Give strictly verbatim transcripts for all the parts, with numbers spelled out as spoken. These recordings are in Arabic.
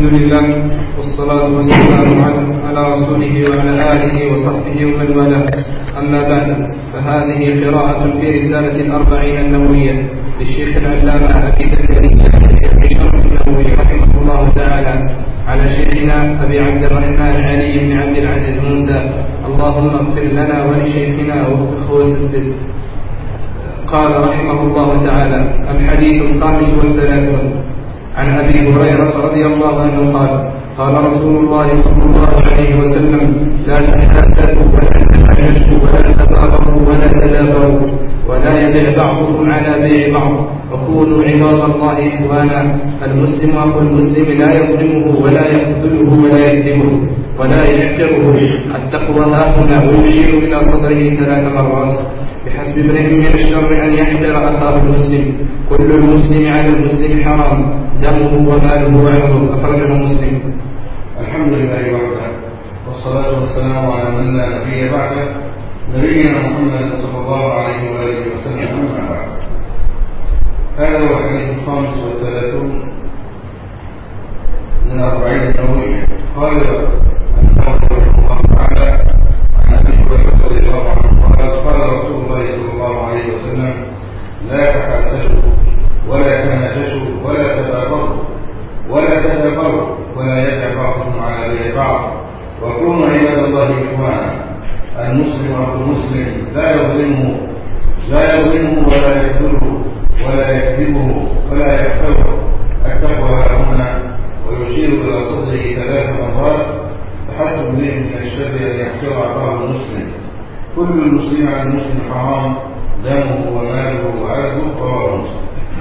الحمد لله والصلاة والسلام على رسوله وعلى آله وصحبه ومن والاه. أما بعد، فهذه قراءة في رسالة الأربعين النووية للشيخ العلامة أبي زكريا النووي رحمه الله تعالى على شيخنا أبي عبد الرحمن علي بن عبد العزيز موسى. اللهم اغفر لنا ولشيخنا ووفقه وسدد. قال رحمه الله تعالى: الحديث الخامس والثلاثون عن أبي هريرة رضي الله عنه قال: قال رسول الله صلى الله عليه وسلم: لا تحاسدوا ولا تحاججوا ولا تباغضوا ولا تدابروا ولا يبع بعضكم على بيع بعض وكونوا عباد الله إخوانا. المسلم أخو المسلم لا يظلمه ولا يخذله ولا يكذبه ولا يحقره. التقوى هاهنا، ويشير إلى صدره ثلاث مرات. بحسب امرئ من الشر أن يحقر أخاه المسلم. كل المسلم على المسلم حرام، دمه وماله وعرضه. أخرجه مسلم. الحمد لله وحده، والصلاة والسلام على من لا نبي بعده، نبينا محمد صلى الله عليه وآله وسلم. أما بعد، هذا هو الحديث الخامس والثلاثون من الأربعين النووية. قال النووي رحمه الله تعالى عن أبي هريرة رضي الله عنه قال: قال رسول الله صلى الله عليه وسلم: لا تحاسدوا ولا تناجشوا ولا تباغضوا ولا تدابروا ولا يدع بعضكم على بيع بعض وكونوا عباد الله إخوانا. المسلم أخو المسلم لا يظلمه لا يظلمه ولا يخذله ولا يكذبه ولا يحقره. التقوى هاهنا، ويشير إلى صدره ثلاث مرات. فحسب امرئ من الشر أن يحقر أخاه المسلم. كل المسلم على المسلم حرام، دمه وماله وعرضه. رواه مسلم.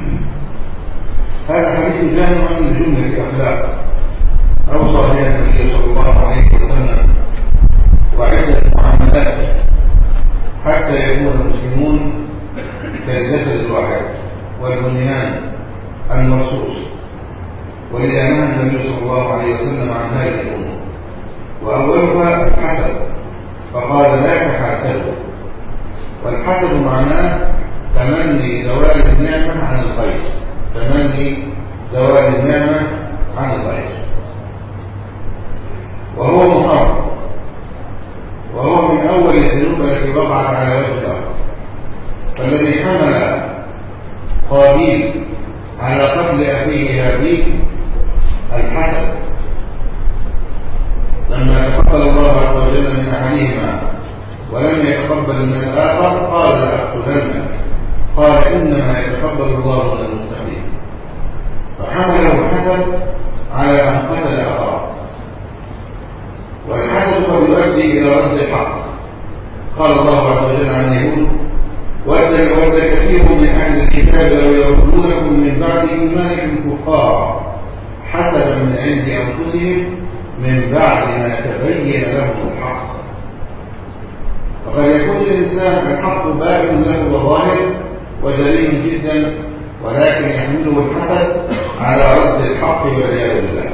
هذا حديث جامع لجملة الأخلاق أوصى بها النبي صلى الله عليه وسلم، وعدة معاملات حتى يكون المسلمون كالجسد الواحد والبنيان المرصوص. ولذا نهى النبي صلى الله عليه وسلم عن هذه الأمور، وأولها الحسد، فقال: لا تحاسدوا. والحسد معناه تمني زوال النعمة عن الخير، تمني زوال النعمة عن الخير، وهو محرم، وهو من أول الذنوب التي وقعت على وجه الأرض. فالذي حمل قابيل على قتل أخيه هابيل الحسد، لما تقبل الله عز وجل من أحدهما ولم يتقبل من الآخر قال: لأقتلنك. قال: إنما يتقبل الله من المتقين. فحمله الحسد على أن قتل أخاه. والحسد قد يؤدي إلى رد الحق. قال الله عز وجل عن اليهود: ود كثير من أهل الكتاب لو يردونكم من بعد إيمانكم كفارا حسدا من عند أنفسهم من بعد ما تبين لهم الحق. فقد يكون الإنسان الحق بارد له وظاهر وجليل جدا، ولكن يحمله الحسد على رد الحق والعياذ بالله.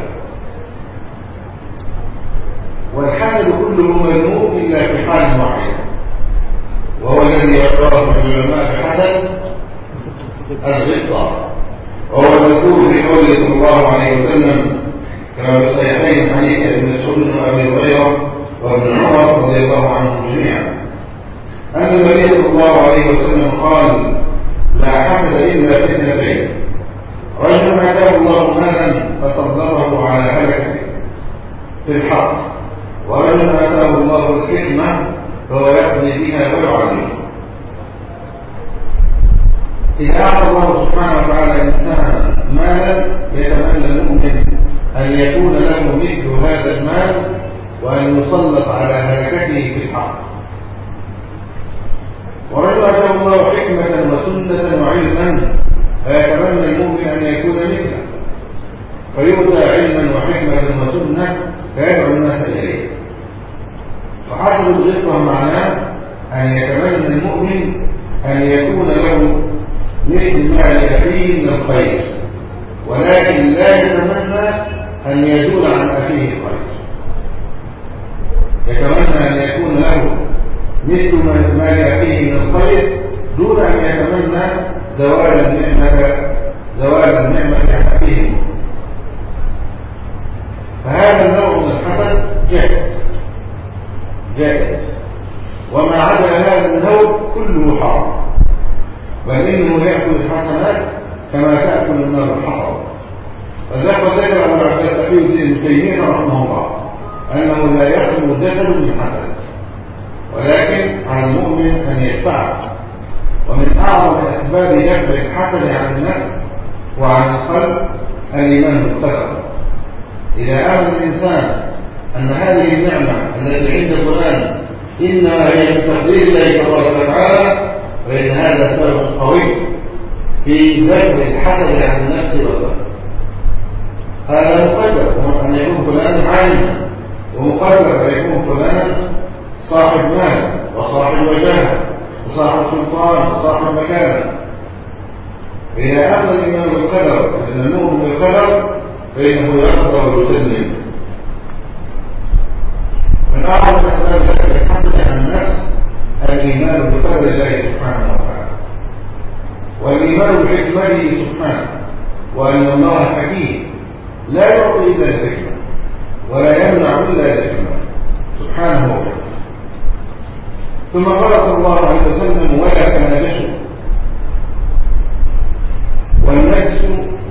والحسد كله مذموم إلا في حال واحد، وهو الذي يعتبر العلماء بحسد الغبطة، وهو المذكور في قوله صلى الله عليه وسلم كما في الصحيحين حديث ابن مسعود وابي هريره وابن عمر رضي الله عنهم جميعا ان النبي صلى الله عليه وسلم قال: لا حسد الا في اثنتين: رجل اتاه الله مالا فسلطه على هلكه في الحق، ورجل اتاه الله الحكمه فهو يقضي بها ويعلمها. إذا أعطى الله سبحانه وتعالى إنسانا مالا يتمنى المؤمن أن يكون له مثل هذا المال وأن يسلط على هلكته في الحق. ورجل أتاه الله حكمة وسنة وعلما فيتمنى المؤمن أن يكون مثله، فيؤتى علما وحكمة وسنة فيدعو الناس إليه. فحسد الغبطة معناه أن يتمنى المؤمن أن يكون له مثل ما لأخيه من الخير، ولكن لا يتمنى أن يزول عن أخيه الخير. يتمنى أن يكون له مثل ما لأخيه من الخير دون أن يتمنى زوال النعمة زوال النعمة عن أخيه. بل إنه يأكل الحسنات كما تأكل النار الحطب. فذكر ذكر أبو العباس تقي الدين ابن تيمية رحمه الله أنه لا يخلو الجسد من حسن، ولكن على المؤمن أن يدفعه. ومن أعظم أسباب دفع الحسن عن النفس وعن القلب الإيمان بالقدر. إذا آمن الإنسان أن هذه النعمة التي عند فلان إنما هي من تقدير الله تبارك وتعالى، فإن هذا سبب قوي في دفع الحسد عن النفس والقلب. هذا مقدر أن يكون فلان عالما، ومقدر أن يكون فلان صاحب مال وصاحب وجاهه وصاحب سلطان وصاحب مكانه. إذا آمن الإيمان بالقدر فإن المؤمن بالقدر فإنه يقدر ويسلم. من أعظم أسباب ذلك الحسد عن النفس الإيمان بقدر الله سبحانه وتعالى، والإيمان بحكمته سبحانه، وأن الله حكيم لا يعطي إلا الحكمة ولا يمنع إلا الحكمة سبحانه وتعالى. ثم قال صلى الله عليه وسلم: ولا تناجشوا. والنجس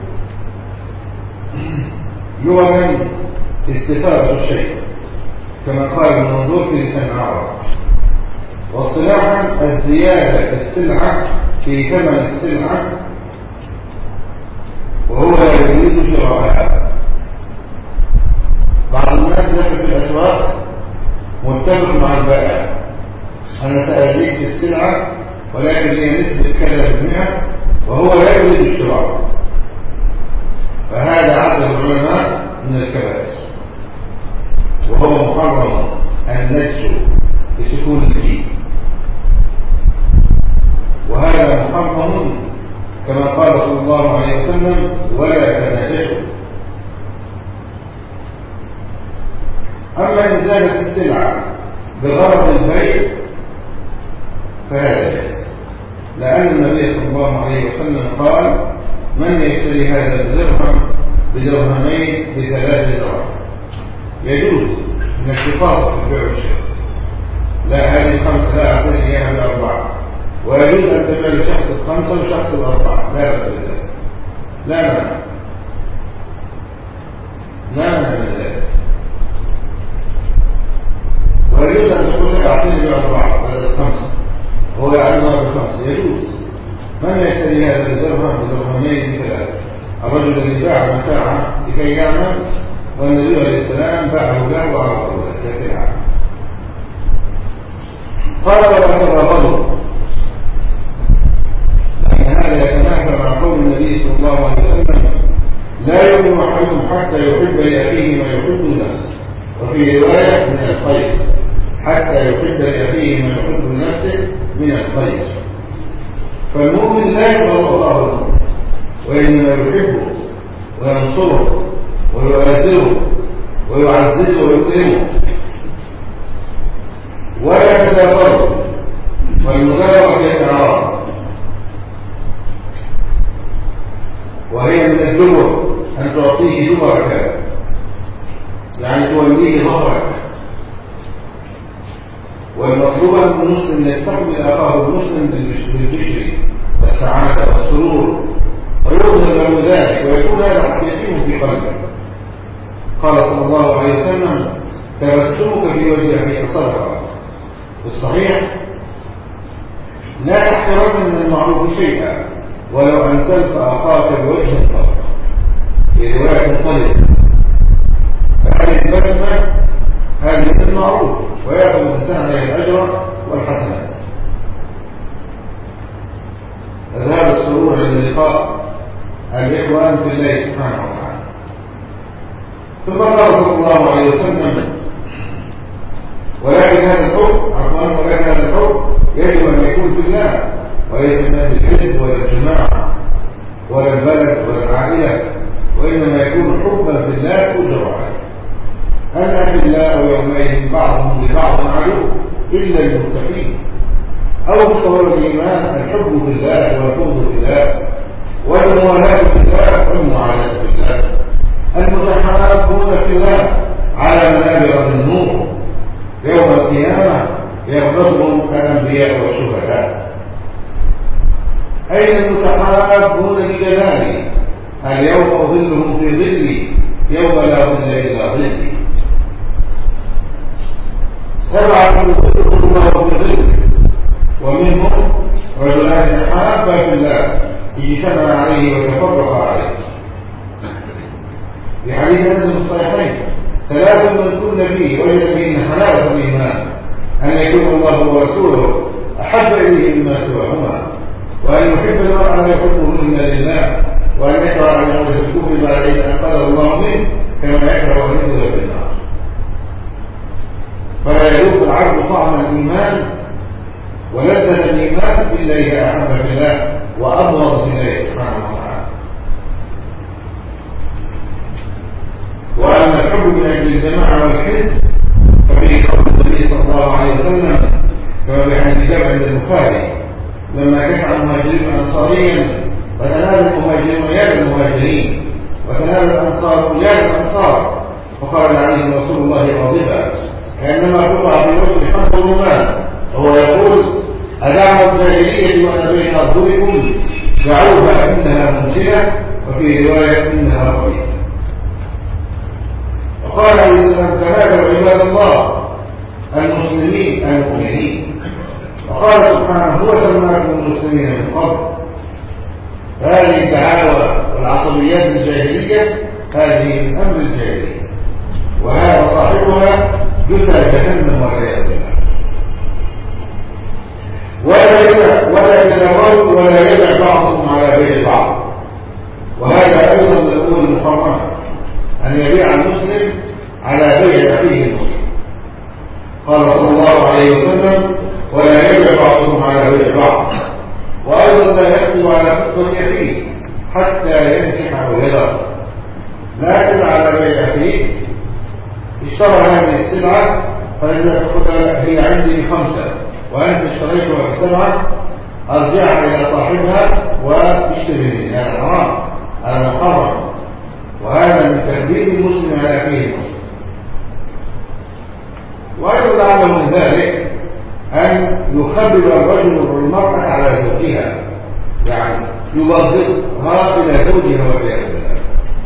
لغة استفادة الشيء كما قال المنظور في لسان العرب، واصطلاحا الزيادة في السلعة في ثمن السلعة وهو لا يريد شراءها. بعض الناس يقف في الأسواق متفق مع البائع: أنا سأزيد في السلعة ولكن هي نسبة كذا بالمئة، وهو لا يريد الشراء. فهذا عدد العلماء من الكبائر، وهو محرم النجس بسكون الجيم، وهذا محرم كما قال صلى الله عليه وسلم: ولا تناجشوا. أما إزالة السلعة بغرض البيع فهذا جائز، لأن النبي صلى الله عليه وسلم قال: من يشتري هذا الدرهم بدرهمين بثلاث دراهم. يجوز انك تفاصل في البيع والشراء، لا هذه خمسة لا أعطيني إياها بأربعة، ويجوز أن تبيع لشخص الخمسة وشخص الأربعة، لا بأس بذلك، لا مانع لا مانع من ذلك. ويجوز أن تقول لك أعطيني بأربعة بدل الخمسة، هو يعلمها بالخمسة، يجوز. من يشتري هذا الدرهم بدرهمين بثلاثة؟ الرجل الذي باع متاعه لكي يعمل، والنبي عليه السلام باعه له وعرضه له لكي يعمل. قال: ولا تباغضوا، لأن هذا يتنافى مع قول النبي صلى الله عليه وسلم: لا يؤمن أحدكم حتى يحب لأخيه ما يحب لنفسه، وفي رواية: من الخير، حتى يحب لأخيه ما يحب لنفسه من الخير. فالمؤمن لا يبغض الله ورسوله، وإنما يحبه وينصره ويؤثره ويعززه ويكرمه. ولا تدابروا، والمدابرة هي الإعراض، وهي من الدبر، أن تعطيه دبرك يعني توليه ظهرك. والمطلوب أن المسلم يستقبل أخاه المسلم بالبشر والسعادة والسرور، ويظهر له ذلك، ويكون هذا حقيقيه في قلبه. قال صلى الله عليه وسلم: تبسمك في وجه أخيك صدقة. في الصحيح: لا تحترم من المعروف شيئا ولو أن تلقى أخاك بوجه الطرف. في رواية مختلفة، فهذه البسمة هذه من المعروف، ويأخذ الإنسان عليه الأجر والحسنات. هذا السرور عند لقاء الإخوان في الله سبحانه وتعالى. ثم قال صلى الله عليه وسلم: ولكن هذا الحب عفوا ولكن هذا الحب يجب أن يكون في الله، وليس من الحزب ولا الجماعة ولا البلد ولا العائلة، وإنما يكون حبا في الله كل عليه. أن في الله ويومئذ بعضهم لبعض عدو إلا المتقين. أو مستوى الإيمان الحب في الله والبغض في الله، والموالاة في الله والمعاداة في الله، المتحابون في الله على منابر النور يوم القيامة يغضبهم الأنبياء والشهداء. أين المتحابون بجلالي؟ اليوم أظلهم في ظلي يوم لا ظل إلا ظلي. سبعة يظلهم الله في ظله ومنهم رجلان تحابا في الله اجتمع عليه وتفرق عليه. في حديث أنس الصحيحين ثلاث من كن فيه وجد فيهن حلاوة الإيمان أن يكون الله ورسوله أحب إليه مما سواهما، وأن يحب المرء لا يحبه إلا لله، وأن يكره أن يعود الكفر بعد إذ أنقذه الله منه كما يكره أن يدخل في النار. فلا يذوق العبد طعم الإيمان ولذة الإيمان إلا إذا أحب في الله وأبغض في الله سبحانه وتعالى. وأما الحب من أجل الجماعة والحزب ففي قول النبي صلى الله عليه وسلم كما في حديث جابر البخاري لما كسع المهاجرين أنصاريا وتنال المهاجرين يد المهاجرين وتنال الأنصار يد الأنصار، فقال عليه رسول الله غاضبا كأنما قطع في وجه خمس رمان وهو يقول أدعوا الجاهلية وأنا بين أرضكم دعوها إنها منزلة، وفي رواية إنها رقية. وقال عليه السلام تنادوا عباد الله المسلمين المؤمنين، وقال سبحانه هو سماكم المسلمين من قبل. هذه الدعاوى والعصبيات الجاهلية هذه من أمر الجاهلية، وهذا صاحبها جثى جهنم والعياذ بالله. ولا يتناول ولا يدع بعضهم على بيع بعض، وهذا أيضا من الأمور المحرمة أن يبيع المسلم على بيع أخيه المسلم. قال صلى الله عليه وسلم ولا يبيع بعضهم على بيع بعض، وأيضا لا يكتب على خطبة أخيه حتى ينكح أو يذر، لكن على بيع أخيه اشترى هذه السلعة فإذا تقول هي عندي بخمسة وأنت اشتريتها بسبعة أرجعها إلى صاحبها واشتري. هذا حرام، هذا محرم، وهذا من تهديد المسلم على أخيه المسلم. وأيضا لعل من ذلك أن يخبر الرجل والمرأة على زوجها، يعني يبغضها إلى زوجها والعياذ بالله،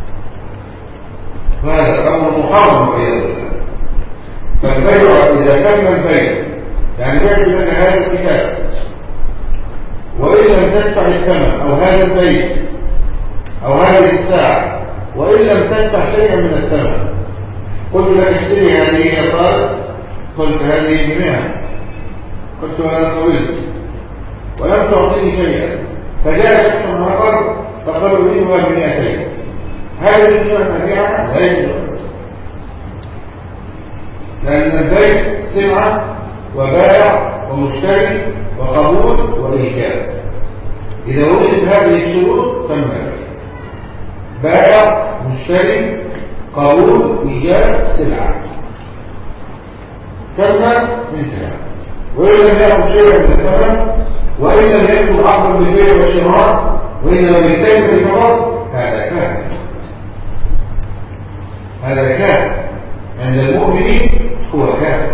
وهذا أمر محرم والعياذ بالله. فالبيع إذا كان البيع يعني يعد لك هذا الكتاب وإن لم تدفع الثمن أو هذا البيت أو هذه الساعة وإن لم تدفع شيئا من الثمن، قلت لك اشتري هذه يا طالب، قلت هذه بمئة، قلت أنا طويل ولم تعطيني شيئا، فجاء شخص آخر فقالوا لي هو بمئتين، هذه السنة نبيعها لا يجوز، لأن البيت سمعة وبائع ومشتري وقبول وإيجاب. إذا وجدت هذه الشروط تم بائع مشتري قبول إيجاب سلعة تم انتهى. وإن لم يأخذ شيئا من الثمن وإن لم يأخذ عقدا بالبيع والشراء وإن لم يتم بالفرض هذا كان هذا كان عند المؤمنين هو كان،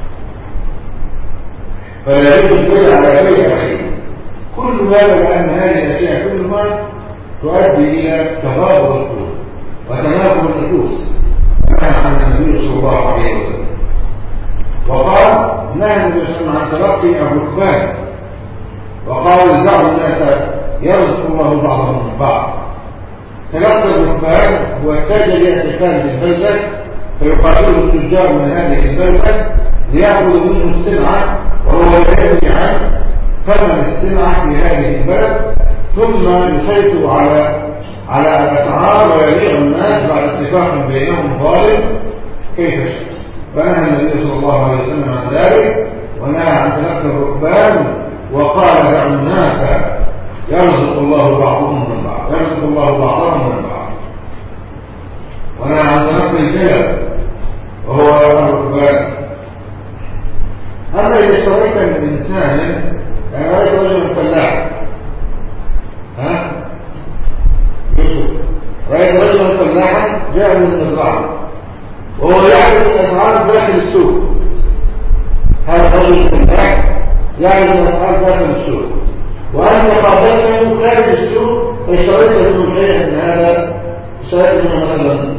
فلا يجوز البيع على بيع عليه. كل هذا لأن هذه الأشياء كلها تؤدي إلى تباغض القلوب وتنافر النفوس، نهى عن النبي صلى الله عليه وسلم. وقال نهى النبي صلى الله عليه وسلم عن تلقي الركبان، وقال دعوا الناس يرزق الله بعضهم من بعض. تلقي الركبان هو التاجر يأتي خارج البلدة فيقابله التجار من هذه البلدة ليأخذ منه السلعة وهو يدري عن ثمن السلعة في هذه البلد، ثم يسيطر على على الأسعار ويبيع الناس بعد اتفاق بينهم ظالم كيف شاء. فنهى النبي صلى الله عليه وسلم عن ذلك، ونهى عن تلقي الركبان، وقال دعوا الناس يرزق الله بعضهم من بعض، يرزق الله بعضهم من بعض. ونهى عن تلقي الجلب وهو الركبان. أما إذا اشتريت من إنسان يعني رأيت رجل فلاح، ها يوسف رأيت رجل فلاحا جاء من المزرعة وهو يعرف الأسعار داخل السوق، هذا رجل فلاح يعرف الأسعار داخل السوق، وأنت قابلته خارج السوق فاشتريت منه شيئا من هذا، اشتريت منه مثلا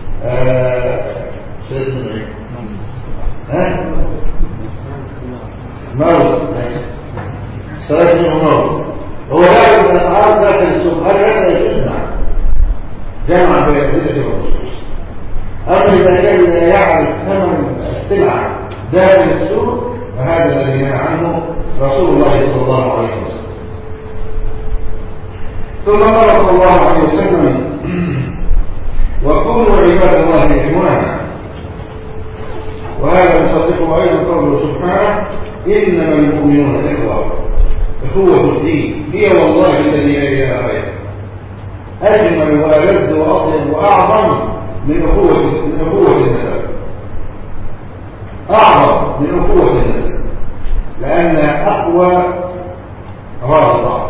اشتريت منه ايه؟ ها؟ موز، اشتريت منه موز، هو يعرف الأسعار داخل السوق، هل هذا يجوز؟ نعم، جمع بين الزيادة والنصوص. أما إذا كان لا يعرف ثمن السلعة داخل السوق فهذا الذي نهى عنه رسول الله صلى الله عليه وسلم. ثم قال صلى الله عليه وسلم: وكونوا عباد الله إخوانا. وهذا مصدق أيضا قوله سبحانه: إنما المؤمنون إخوة. أخوة الدين هي والله الذي لا إله غيره، أجمل وألذ وأطيب وأعظم من أخوة من أخوة النسب، أعظم من أخوة النسب، لأنها أقوى رابطة.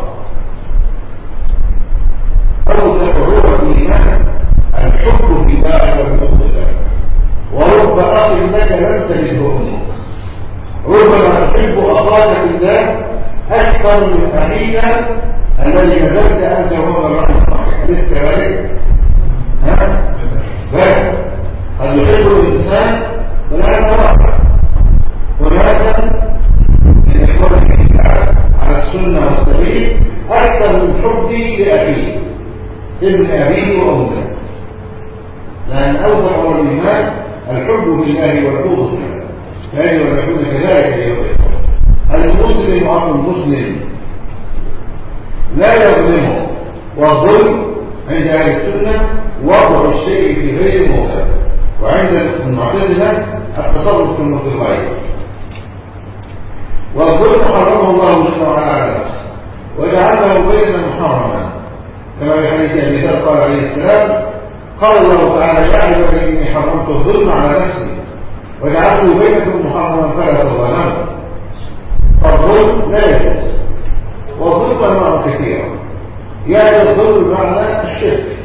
أوثق عروة الإيمان الحب في الله والبغض له، ورب أخ لك لم تجده أمك. ربما تحب أخاك في الله أكثر من أخيك الذي نزلت أنت وهو الرحمة. لسه ذلك ها؟ بل قد يحب الإنسان ولا يتوقع. هناك من إخوانه على السنة والسبيل أكثر من حبي لأبيه ابن أبيه وأمه، لأن أوثق الإيمان الحب بالله والبغض له، فإن يكون كذلك يوم المسلم أخو المسلم لا يظلمه. والظلم عند أهل السنة وضع الشيء في غير موضعه، وعند المعتزلة التصرف في الغير. والظلم حرمه الله جل وعلا على نفسه وجعله بيننا محرما، كما في حديث أبي ذر قال عليه السلام: قال الله تعالى: يا عبادي إني حرمت الظلم على نفسي وجعلته بينكم محرما فلا تظلموا. فالظلم لا يجوز، والظلم أنواع كثيرة. يعني الظلم بمعنى الشرك،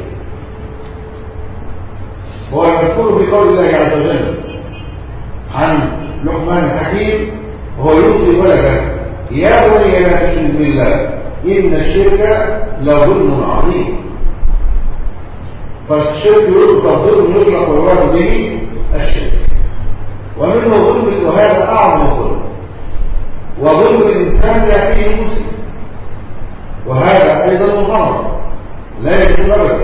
هو المذكور في قول الله عز وجل عن لقمان الحكيم وهو يوصي ولده: يا بني لا تشرك بالله إن الشرك لظلم عظيم. فالشرك يطلق ظلم يطلق ويراد به الشرك، ومنه ظلم، وهذا أعظم ظلم، وظلم الإنسان لأخيه المسلم، وهذا أيضا محرم لا يجوز أبدا.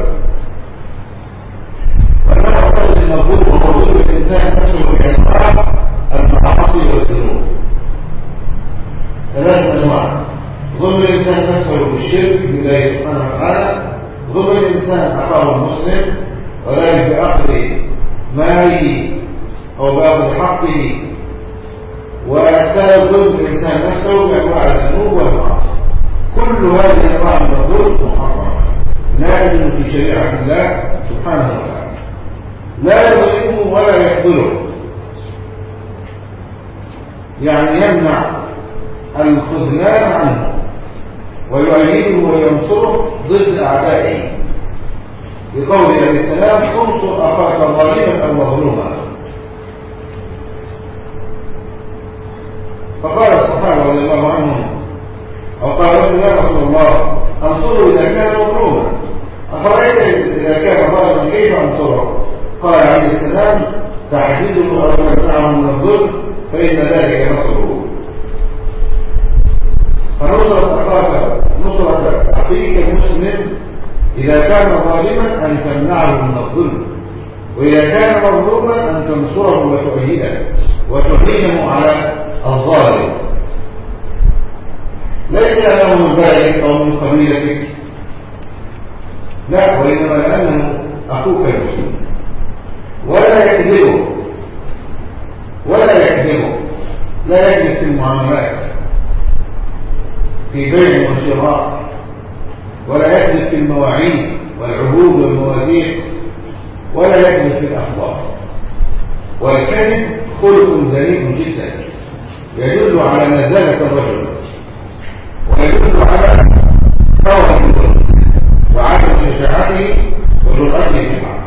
وأنا أعتقد أن الظلم هو ظلم الإنسان نفسه بأنواع المعاصي والذنوب، ثلاثة أنواع: ظلم الإنسان نفسه بالشرك بالله سبحانه وتعالى، ظلم الإنسان أخاه المسلم وذلك بأخذ ماله أو بأخذ حقه، وثالث ظلم الإنسان نفسه بأنواع الذنوب والمعاصي. كل هذه الأنواع من الظلم محرمة لا يجوز في شريعة الله سبحانه وتعالى، لا يظلمه ولا يخذله، يعني يمنع الخذلان عنه ويؤيده وينصره ضد أعدائه، بقول عليه السلام: انصر أخاك ظالما أو مظلوما. فقال الصحابة رضي الله عنهم أو قال: يا رسول الله أنصره إذا كان مظلوما، أفرأيت إذا كان ظالما كيف أنصره؟ قال عليه السلام: تعجزه أو تمنعه من الظلم فإن ذلك نصره. فنصرة أخاك نصرة أخيك المسلم إذا كان ظالما أن تمنعه من الظلم، وإذا كان مظلوما أن تنصره وتؤيده وتعينه على الظالم، ليس لأنه من بلدك أو من قبيلتك، لا، وإنما لأنه أخوك المسلم. ولا يكذبه ولا يكذبه لا يكذب في المعاملات في بيع وشراء، ولا يكذب في المواعيد والعهود والمواثيق، ولا يكذب في الأخبار. والكذب خلق ذريع جدا يدل على نزالة الرجل، ويدل على قوة وعدم شجاعته وجرأته في الحق،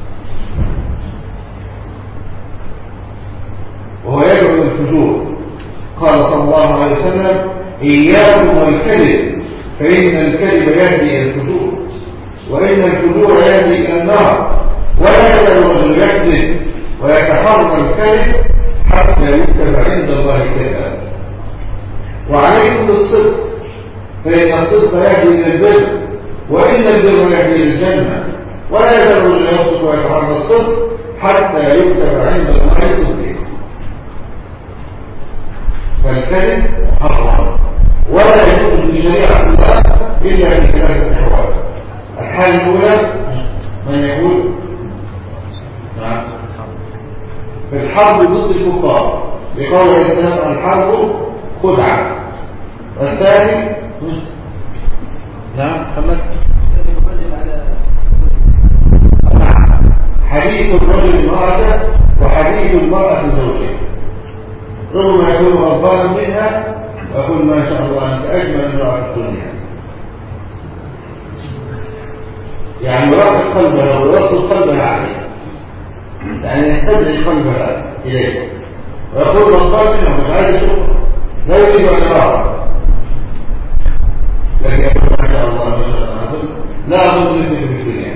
وهو يدعو الفجور. قال صلى الله عليه وسلم: إياكم والكذب فإن الكذب يهدي إلى الفجور، وإن الفجور يهدي إلى النار، ولا يزال الرجل يكذب ويتحرى الكذب حتى يكتب عند الله كذبا. وعليكم بالصدق، فإن الصدق يهدي إلى البر، وإن البر يهدي إلى الجنة، ولا يزال الرجل يصدق ويتحرى الصدق حتى يكتب عند الله صديقا. فالكذب محرم ولا يكون في شريعة الله إلا في ثلاثة أحوال. الحال الأولى من يقول نعم في الحرب ضد الكفار بقول الإسلام الحرب خدعة. والثاني نعم محمد حديث الرجل المرأة وحديث المرأة زوجها. ربما يكون غضبانا منها ويقول ما شاء الله أنت أجمل امرأة في الدنيا، يعني يرقق قلبها ويرقق قلبها عليه، يعني يستدعي قلبها إليه، ويقول غضبان منها مش عايز يشوفها لا يريد أن يراها، لكن يقول ما شاء الله ما شاء الله لا أظن نفسك في الدنيا.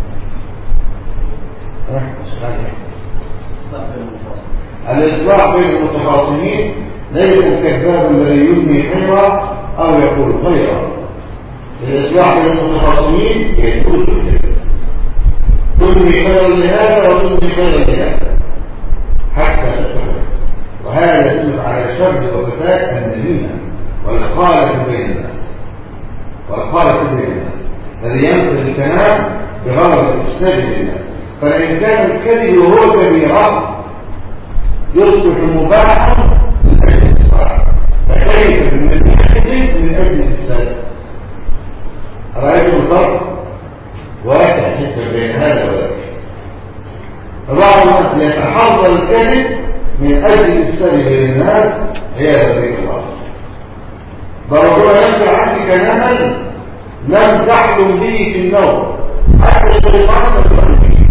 الإصلاح بين المتخاصمين ليس الكذاب الذي يبني خيرا أو يقول خيرا. الإصلاح بين المتخاصمين يقول الكذب، تبني خيرا لهذا وتبني خيرا لهذا حتى تتفق، وهذا يدل على شر وفساد النميمة والخالة بين الناس، والخالة بين الناس الذي ينقل الكلام بغرض الإفساد للناس. فإن كان الكذب هو كبيرا يصبح مباحا من أجل الصلاة، فكيف من الكذب من أجل الإفساد؟ رأيتم الفرق؟ واسع جدا بين هذا وذاك. بعض الناس يتحرى الكذب من أجل الإفساد بين الناس عياذا بالله. ضربنا ينزل عنك كلاما لم تحلم به في النوم حتى الشيطان يفهم فيه.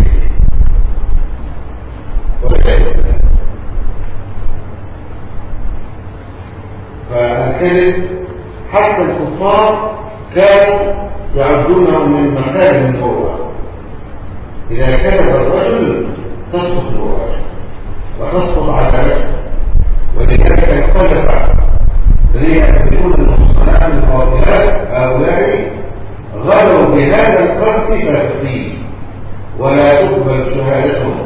فالكذب حتى الكفار كانوا يعدونه من مكان النبوة. إذا كذب الرجل تسقط النبوة وتسقط عدالته، ولذلك اختلف الذين يعرفون المحصنات القاتلات هؤلاء غلوا بهذا القذف فاسقين ولا تقبل شهادتهم،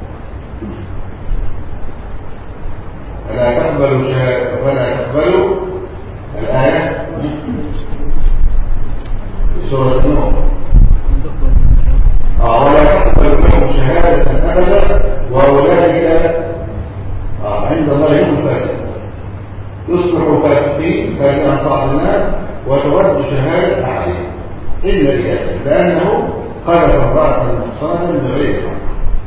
ولا تقبلوا شهادة ولا تقبلوا الآية في سورة النور آه ولا تقبلوا لهم شهادة أبدا وأولئك آه عند الله هم فاسقون. يصبحوا فاسقين فإذا أطاعوا الناس وترد شهادة عليهم إلا لأجل لأنه قذف امرأة المحصنة بغير حق.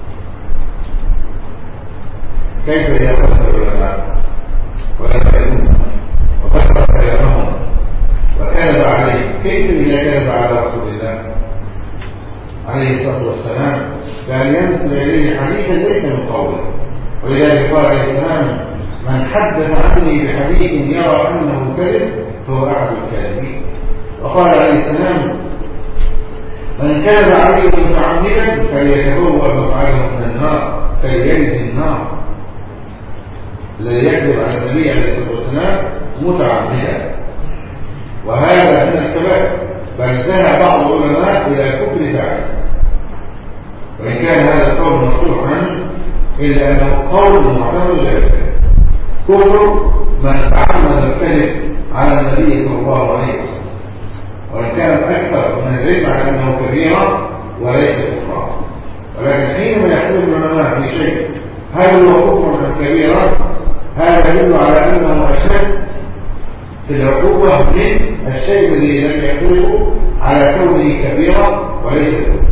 كيف إذا قذف العلماء ولم وفتح كلامهم وكذب عليه، كيف إذا كذب على رسول الله عليه الصلاة والسلام كان ينسب إليه حديثا ليس من قوله؟ ولذلك قال عليه السلام من حدث عني بحديث يرى أنه كذب فهو أحد الكاذبين. وقال عليه السلام من كذب عليه متعمدا فليتبوأ مقعده من النار فليلج النار. الذي يكذب على النبي عليه الصلاة والسلام متعمدا، وهذا من الكبائر، بل ذهب بعض العلماء إلى كفر فاعله، وإن كان هذا القول مفتوح عنه إلا أنه قول معتمد لا يكذب. كفر من تعمد الكذب على النبي صلى الله عليه وسلم، وإن كانت أكثر من الرد على أنه كبيرة وليس كفرا. ولكن حينما يحكم العلماء في شيء هل هو كفر كبيرة، هذا يدل على أنه أشد في العقوبة من الشيء الذي لم يحكمه على كونه كبيرة وليس كفر.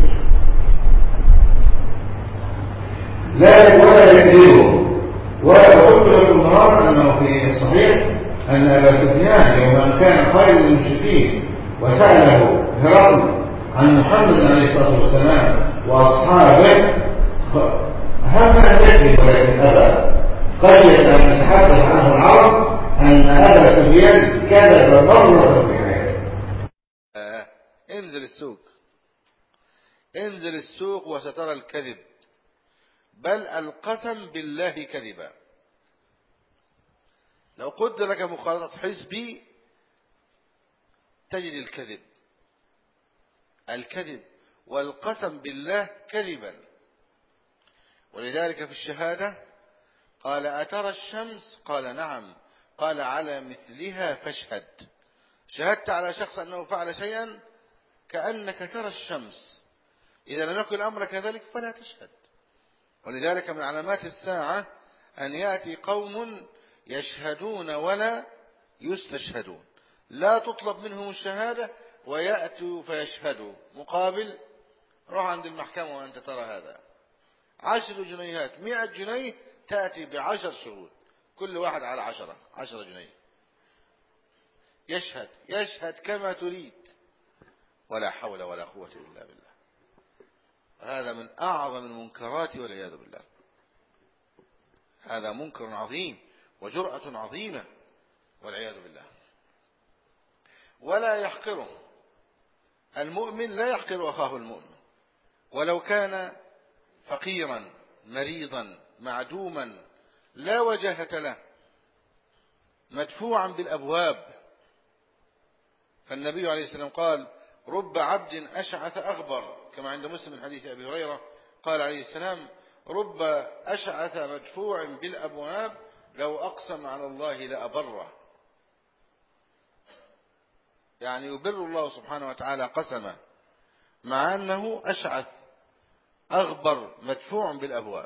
لا ولا يكذبه. وقلت لكم مرارا أنه في الصحيح أن أبا سفيان يوم كان خارج المشركين وسأله هرقل عن محمد عليه الصلاة والسلام وأصحابه هم أن يكذب ولكن أبى، خشية أن يتحدث عنه العرب أن أبا سفيان كذب مرة في حياته انزل السوق، انزل السوق وسترى الكذب، بل القسم بالله كذبا. لو قدر لك مخالطة حزبي تجد الكذب، الكذب والقسم بالله كذبا. ولذلك في الشهادة قال أترى الشمس؟ قال نعم. قال على مثلها فاشهد. شهدت على شخص أنه فعل شيئا كأنك ترى الشمس، إذا لم يكن الأمر كذلك فلا تشهد. ولذلك من علامات الساعة أن يأتي قوم يشهدون ولا يستشهدون، لا تطلب منهم الشهادة ويأتوا فيشهدوا مقابل روح عند المحكمة وأنت ترى هذا. عشر جنيهات، مئة جنيه تأتي بعشر شهود، كل واحد على عشرة، عشرة جنيه. يشهد يشهد كما تريد، ولا حول ولا قوة إلا بالله. هذا من أعظم المنكرات والعياذ بالله. هذا منكر عظيم وجرأة عظيمة والعياذ بالله. ولا يحقره المؤمن، لا يحقر أخاه المؤمن ولو كان فقيرا مريضا معدوما لا وجاهة له مدفوعا بالأبواب. فالنبي عليه السلام قال رب عبد أشعث أغبر، كما عند مسلم من حديث أبي هريرة قال عليه السلام رب أشعث مدفوع بالأبواب لو أقسم على الله لأبره. يعني يبر الله سبحانه وتعالى قسمه مع أنه أشعث أغبر مدفوع بالأبواب.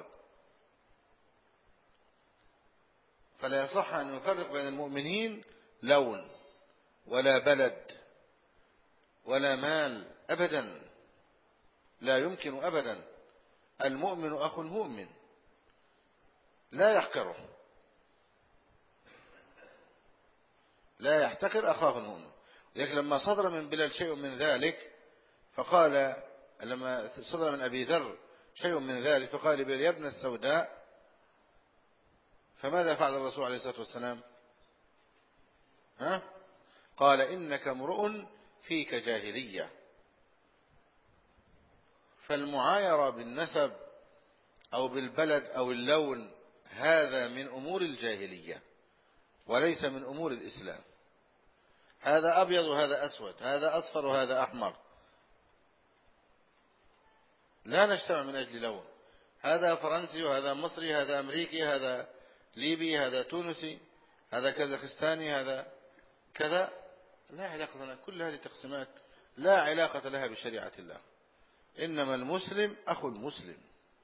فلا يصح أن يفرق بين المؤمنين لون ولا بلد ولا مال أبدا، لا يمكن أبدا. المؤمن أخو المؤمن لا يحقره، لا يحتقر أخاه المؤمن. لكن لما صدر من بلال شيء من ذلك فقال، لما صدر من أبي ذر شيء من ذلك فقال بلال يا ابن السوداء، فماذا فعل الرسول عليه الصلاة والسلام؟ ها؟ قال إنك امرؤ فيك جاهلية. فالمعايرة بالنسب أو بالبلد أو اللون هذا من أمور الجاهلية وليس من أمور الإسلام. هذا أبيض وهذا أسود، هذا أصفر وهذا أحمر، لا نجتمع من أجل لون. هذا فرنسي وهذا مصري، هذا أمريكي، هذا ليبي، هذا تونسي، هذا كازاخستاني، هذا كذا، لا علاقة لنا. كل هذه التقسيمات لا علاقة لها بشريعة الله. إنما المسلم أخو المسلم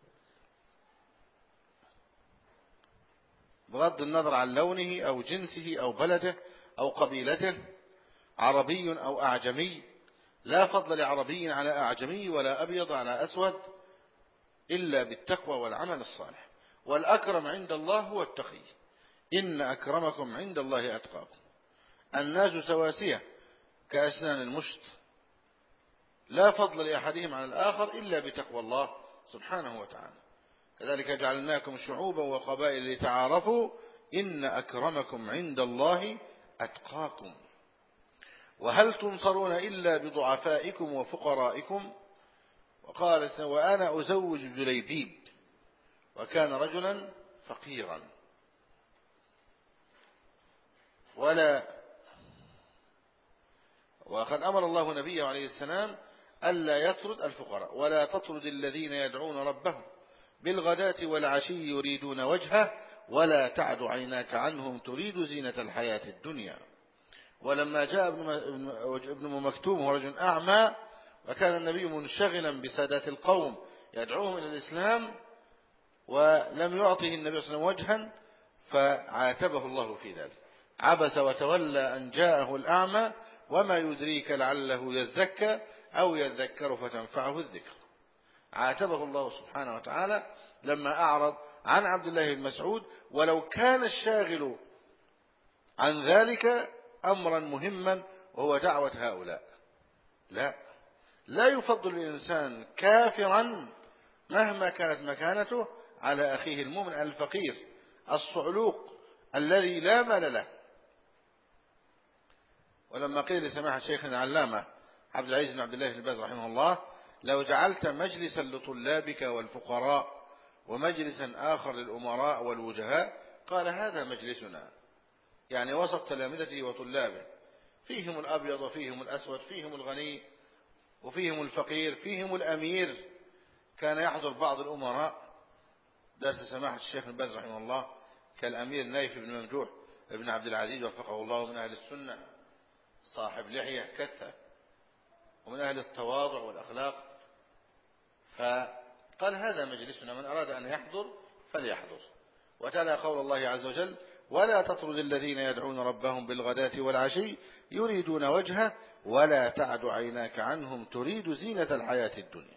بغض النظر عن لونه أو جنسه أو بلده أو قبيلته، عربي أو أعجمي، لا فضل لعربي على أعجمي ولا أبيض على أسود إلا بالتقوى والعمل الصالح. والأكرم عند الله هو التقي، إن أكرمكم عند الله أتقاكم. الناس سواسية كأسنان المشط، لا فضل لأحدهم على الآخر إلا بتقوى الله سبحانه وتعالى. كذلك جعلناكم شعوبا وقبائل لتعارفوا إن أكرمكم عند الله أتقاكم. وهل تنصرون إلا بضعفائكم وفقرائكم؟ وقال وأنا أزوج جليبيب وكان رجلا فقيرا. ولا وقد أمر الله نبيه عليه السلام ألا يطرد الفقراء، ولا تطرد الذين يدعون ربهم بالغداة والعشي يريدون وجهه ولا تعد عيناك عنهم تريد زينة الحياة الدنيا. ولما جاء ابن مكتوم هو رجل أعمى، وكان النبي منشغلا بسادات القوم يدعوهم إلى الإسلام ولم يعطه النبي صلى الله عليه وسلم وجها، فعاتبه الله في ذلك. عبس وتولى أن جاءه الأعمى وما يدريك لعله يزكى أو يذكر فتنفعه الذكر. عاتبه الله سبحانه وتعالى لما أعرض عن عبد الله بن مسعود، ولو كان الشاغل عن ذلك أمرا مهما وهو دعوة هؤلاء. لا لا يفضل الإنسان كافرا مهما كانت مكانته على أخيه المؤمن الفقير الصعلوق الذي لا مال له. ولما قيل لسماحة شيخنا العلامة عبد العزيز بن عبد الله بن باز رحمه الله: لو جعلت مجلسا لطلابك والفقراء ومجلسا آخر للأمراء والوجهاء، قال هذا مجلسنا، يعني وسط تلامذته وطلابه، فيهم الأبيض وفيهم الأسود، فيهم الغني وفيهم الفقير، فيهم الأمير. كان يحضر بعض الأمراء درس سماحة الشيخ بن باز رحمه الله كالأمير نايف بن ممدوح ابن عبد العزيز وفقه الله، من أهل السنة، صاحب لحية كثة، ومن أهل التواضع والأخلاق. فقال هذا مجلسنا، من أراد أن يحضر فليحضر. وتلا قول الله عز وجل: ولا تطرد الذين يدعون ربهم بالغداة والعشي يريدون وجهه ولا تعد عيناك عنهم تريد زينة الحياة الدنيا.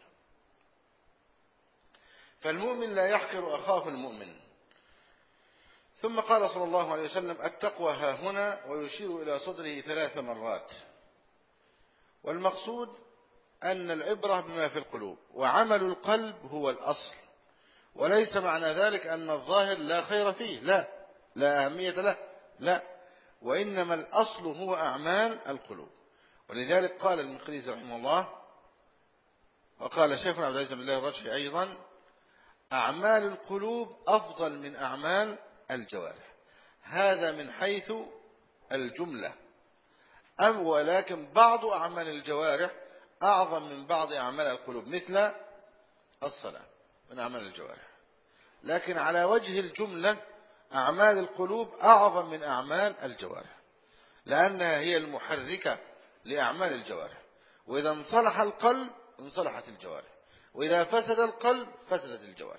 فالمؤمن لا يحقر أخاه المؤمن. ثم قال صلى الله عليه وسلم: التقوى ها هنا، ويشير إلى صدره ثلاث مرات. والمقصود أن العبرة بما في القلوب، وعمل القلب هو الأصل، وليس معنى ذلك أن الظاهر لا خير فيه، لا لا أهمية له، لا، وإنما الأصل هو أعمال القلوب. ولذلك قال المقريزي رحمه الله، وقال شيخنا عبد العزيز بن الله الرشحي أيضا: أعمال القلوب أفضل من أعمال الجوارح. هذا من حيث الجملة، أم ولكن بعض أعمال الجوارح أعظم من بعض أعمال القلوب، مثل الصلاة من أعمال الجوارح، لكن على وجه الجملة أعمال القلوب أعظم من أعمال الجوارح، لأنها هي المحركة لأعمال الجوارح. وإذا انصلح القلب انصلحت الجوارح، وإذا فسد القلب فسدت الجوارح.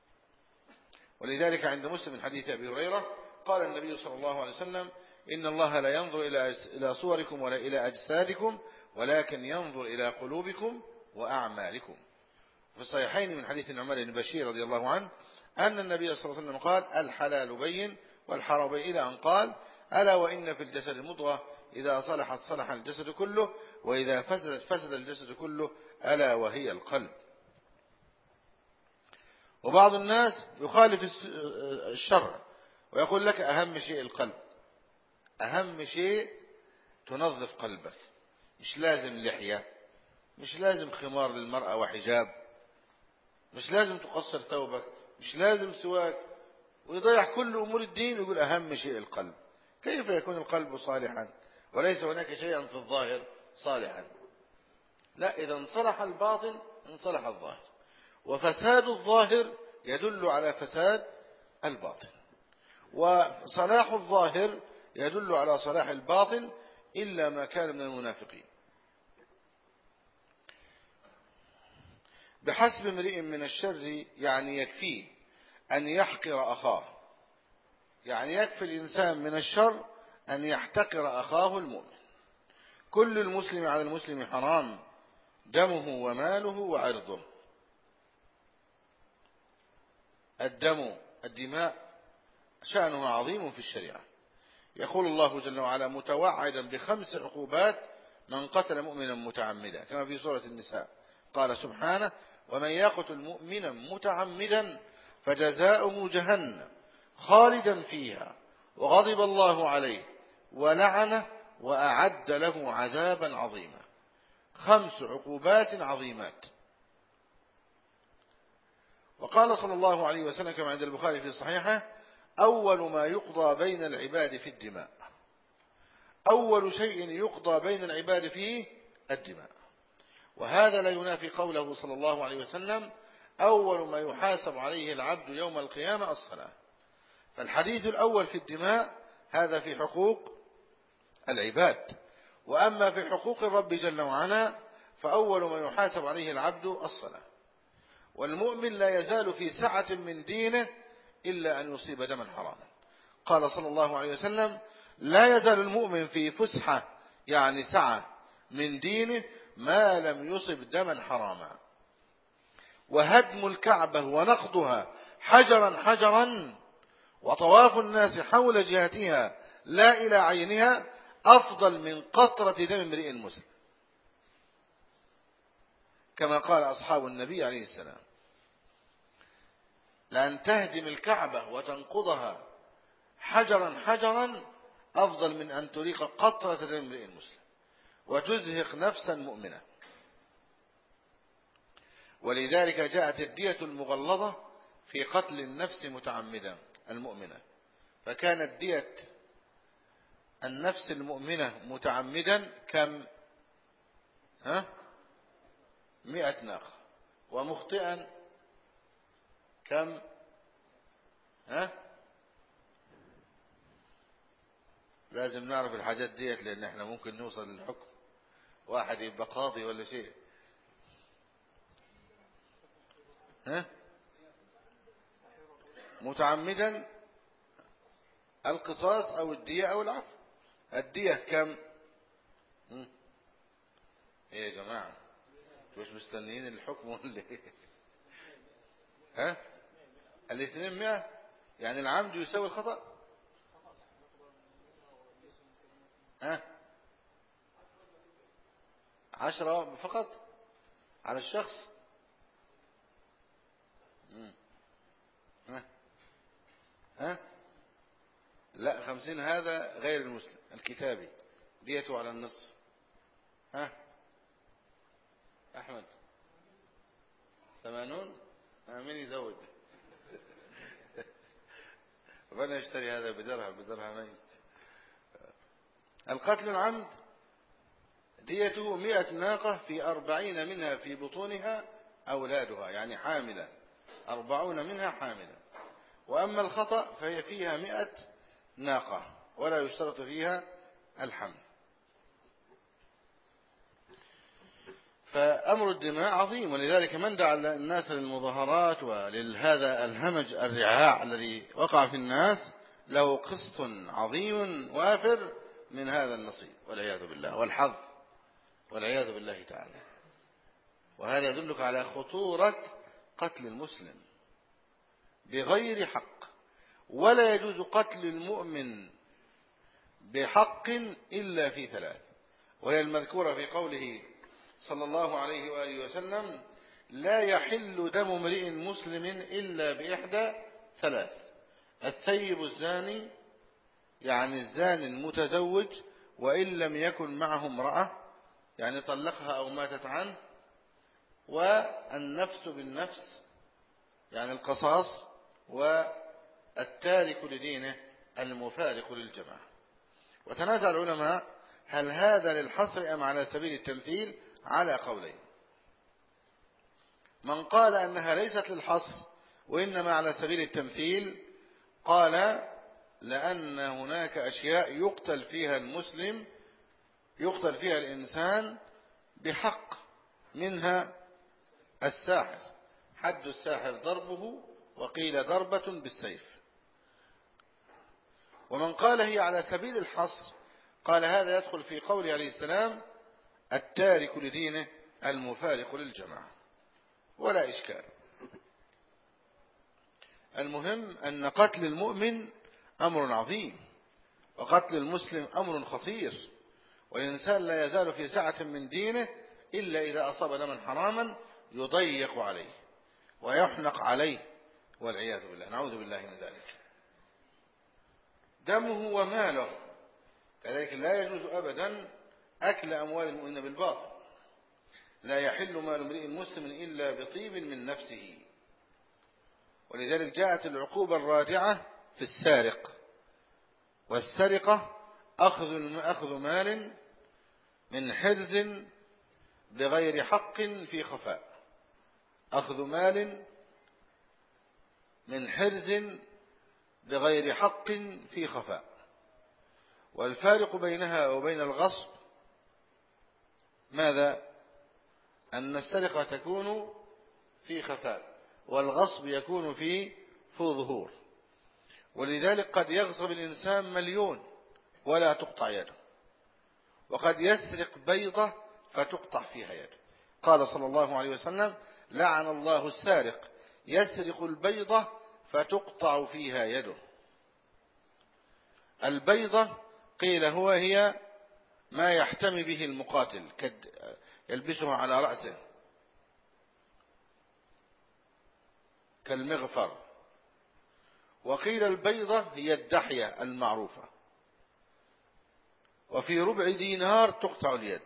ولذلك عند مسلم من حديث أبي هريرة قال النبي صلى الله عليه وسلم: إن الله لا ينظر إلى صوركم ولا إلى أجسادكم ولكن ينظر إلى قلوبكم وأعمالكم. في الصحيحين من حديث النعمان بن بشير رضي الله عنه أن النبي صلى الله عليه وسلم قال: الحلال بين والحرام بين، إلى أن قال: ألا وإن في الجسد مضغة إذا صلحت صلح الجسد كله وإذا فسدت فسد الجسد كله ألا وهي القلب. وبعض الناس يخالف الشرع ويقول لك أهم شيء القلب، أهم شيء تنظف قلبك، مش لازم لحية، مش لازم خمار للمرأة وحجاب، مش لازم تقصر ثوبك، مش لازم سواك، ويضيع كل أمور الدين ويقول أهم شيء القلب. كيف يكون القلب صالحا وليس هناك شيئا في الظاهر صالحا؟ لا، إذا انصلح الباطن انصلح الظاهر، وفساد الظاهر يدل على فساد الباطن، وصلاح الظاهر يدل على صلاح الباطن، إلا ما كان من المنافقين. بحسب امرئ من الشر، يعني يكفيه أن يحقر أخاه، يعني يكفي الإنسان من الشر أن يحتقر أخاه المؤمن. كل المسلم على المسلم حرام، دمه وماله وعرضه. الدم الدماء شأنه عظيم في الشريعة. يقول الله جل وعلا متوعدا بخمس عقوبات من قتل مؤمنا متعمدا، كما في سورة النساء قال سبحانه: ومن يقتل مؤمنا متعمدا فجزاؤه جهنم خالدا فيها وغضب الله عليه ولعنه وأعد له عذابا عظيما. خمس عقوبات عظيمات. وقال صلى الله عليه وسلم كما عند البخاري في صحيحه: أول ما يقضى بين العباد في الدماء، أول شيء يقضى بين العباد فيه الدماء. وهذا لا ينافي قوله صلى الله عليه وسلم: أول ما يحاسب عليه العبد يوم القيامة الصلاة. فالحديث الأول في الدماء هذا في حقوق العباد، وأما في حقوق الرب جل وعلا فأول ما يحاسب عليه العبد الصلاة. والمؤمن لا يزال في سعة من دينه إلا أن يصيب دما حراما. قال صلى الله عليه وسلم: لا يزال المؤمن في فسحة، يعني سعة من دينه، ما لم يصب دما حراما. وهدم الكعبة ونقضها حجرا حجرا وطواف الناس حول جهتها لا إلى عينها أفضل من قطرة دم امرئ مسلم، كما قال أصحاب النبي عليه السلام: لأن تهدم الكعبة وتنقضها حجرا حجرا أفضل من أن تريق قطرة دم امرئ مسلم. وتزهق نفسا مؤمنة. ولذلك جاءت الدية المغلظة في قتل النفس متعمدا المؤمنة، فكانت دية النفس المؤمنة متعمدا كم؟ ها؟ مئة ناقة. ومخطئا كم؟ ها؟ لازم نعرف الحاجات ديت لأن احنا ممكن نوصل للحكم، واحد يبقى قاضي ولا شيء. ها؟ متعمدا القصاص أو الدية أو العفو. الدية كم؟ ايه يا جماعة مش مستنيين الحكم ولا ايه؟ ها؟ الاثنين مئة، يعني العمد يساوي الخطأ. ها؟ عشرة فقط على الشخص. ها؟ ها؟ لا، خمسين هذا غير المسلم الكتابي ديته على النصف. ها أحمد؟ ثمانون. مين يزود؟ ربنا يشتري هذا بدرهم بدرهمين. القتل العمد ديته مئة ناقة في أربعين منها في بطونها أولادها، يعني حاملة، أربعون منها حاملة. وأما الخطأ فهي فيها مئة ناقة ولا يشترط فيها الحمل. فأمر الدماء عظيم، ولذلك من دعا الناس للمظاهرات ولهذا الهمج الرعاع الذي وقع في الناس له قسط عظيم وافر من هذا النصيب والعياذ بالله والحظ والعياذ بالله تعالى. وهذا يدلك على خطورة قتل المسلم بغير حق. ولا يجوز قتل المؤمن بحق إلا في ثلاث، وهي المذكورة في قوله صلى الله عليه وآله وسلم: لا يحل دم امرئ مسلم إلا بإحدى ثلاث: الثيب الزاني، يعني الزاني المتزوج وإن لم يكن معه امرأة، يعني طلقها أو ماتت عنه، والنفس بالنفس، يعني القصاص، والتارك لدينه المفارق للجماعة. وتنازع العلماء هل هذا للحصر أم على سبيل التمثيل على قولين. من قال أنها ليست للحصر وإنما على سبيل التمثيل قال لأن هناك أشياء يقتل فيها المسلم يقتل فيها الإنسان بحق، منها الساحر، حد الساحر ضربه، وقيل ضربة بالسيف. ومن قال هي على سبيل الحصر قال هذا يدخل في قوله عليه السلام: التارك لدينه المفارق للجماعة، ولا إشكال. المهم أن قتل المؤمن أمر عظيم، وقتل المسلم أمر خطير، والإنسان لا يزال في سعة من دينه إلا إذا أصاب دما حراما يضيق عليه ويحنق عليه والعياذ بالله، نعوذ بالله من ذلك. دمه وماله كذلك لا يجوز أبدا أكل أموال المؤمنين بالباطل. لا يحل مال امرئ مسلم إلا بطيب من نفسه. ولذلك جاءت العقوبة الرادعة في السارق، والسرقة أخذ أخذ مال من حرز بغير حق في خفاء، أخذ مال من حرز بغير حق في خفاء. والفارق بينها وبين الغصب ماذا؟ أن السرقة تكون في خفاء والغصب يكون في في ظهور. ولذلك قد يغصب الإنسان مليون ولا تقطع يده، وقد يسرق بيضة فتقطع فيها يده. قال صلى الله عليه وسلم: لعن الله السارق يسرق البيضة فتقطع فيها يده. البيضة قيل هو هي ما يحتمي به المقاتل، يلبسه على رأسه كالمغفر. وقيل البيضة هي الدحية المعروفة. وفي ربع دينار تقطع اليد.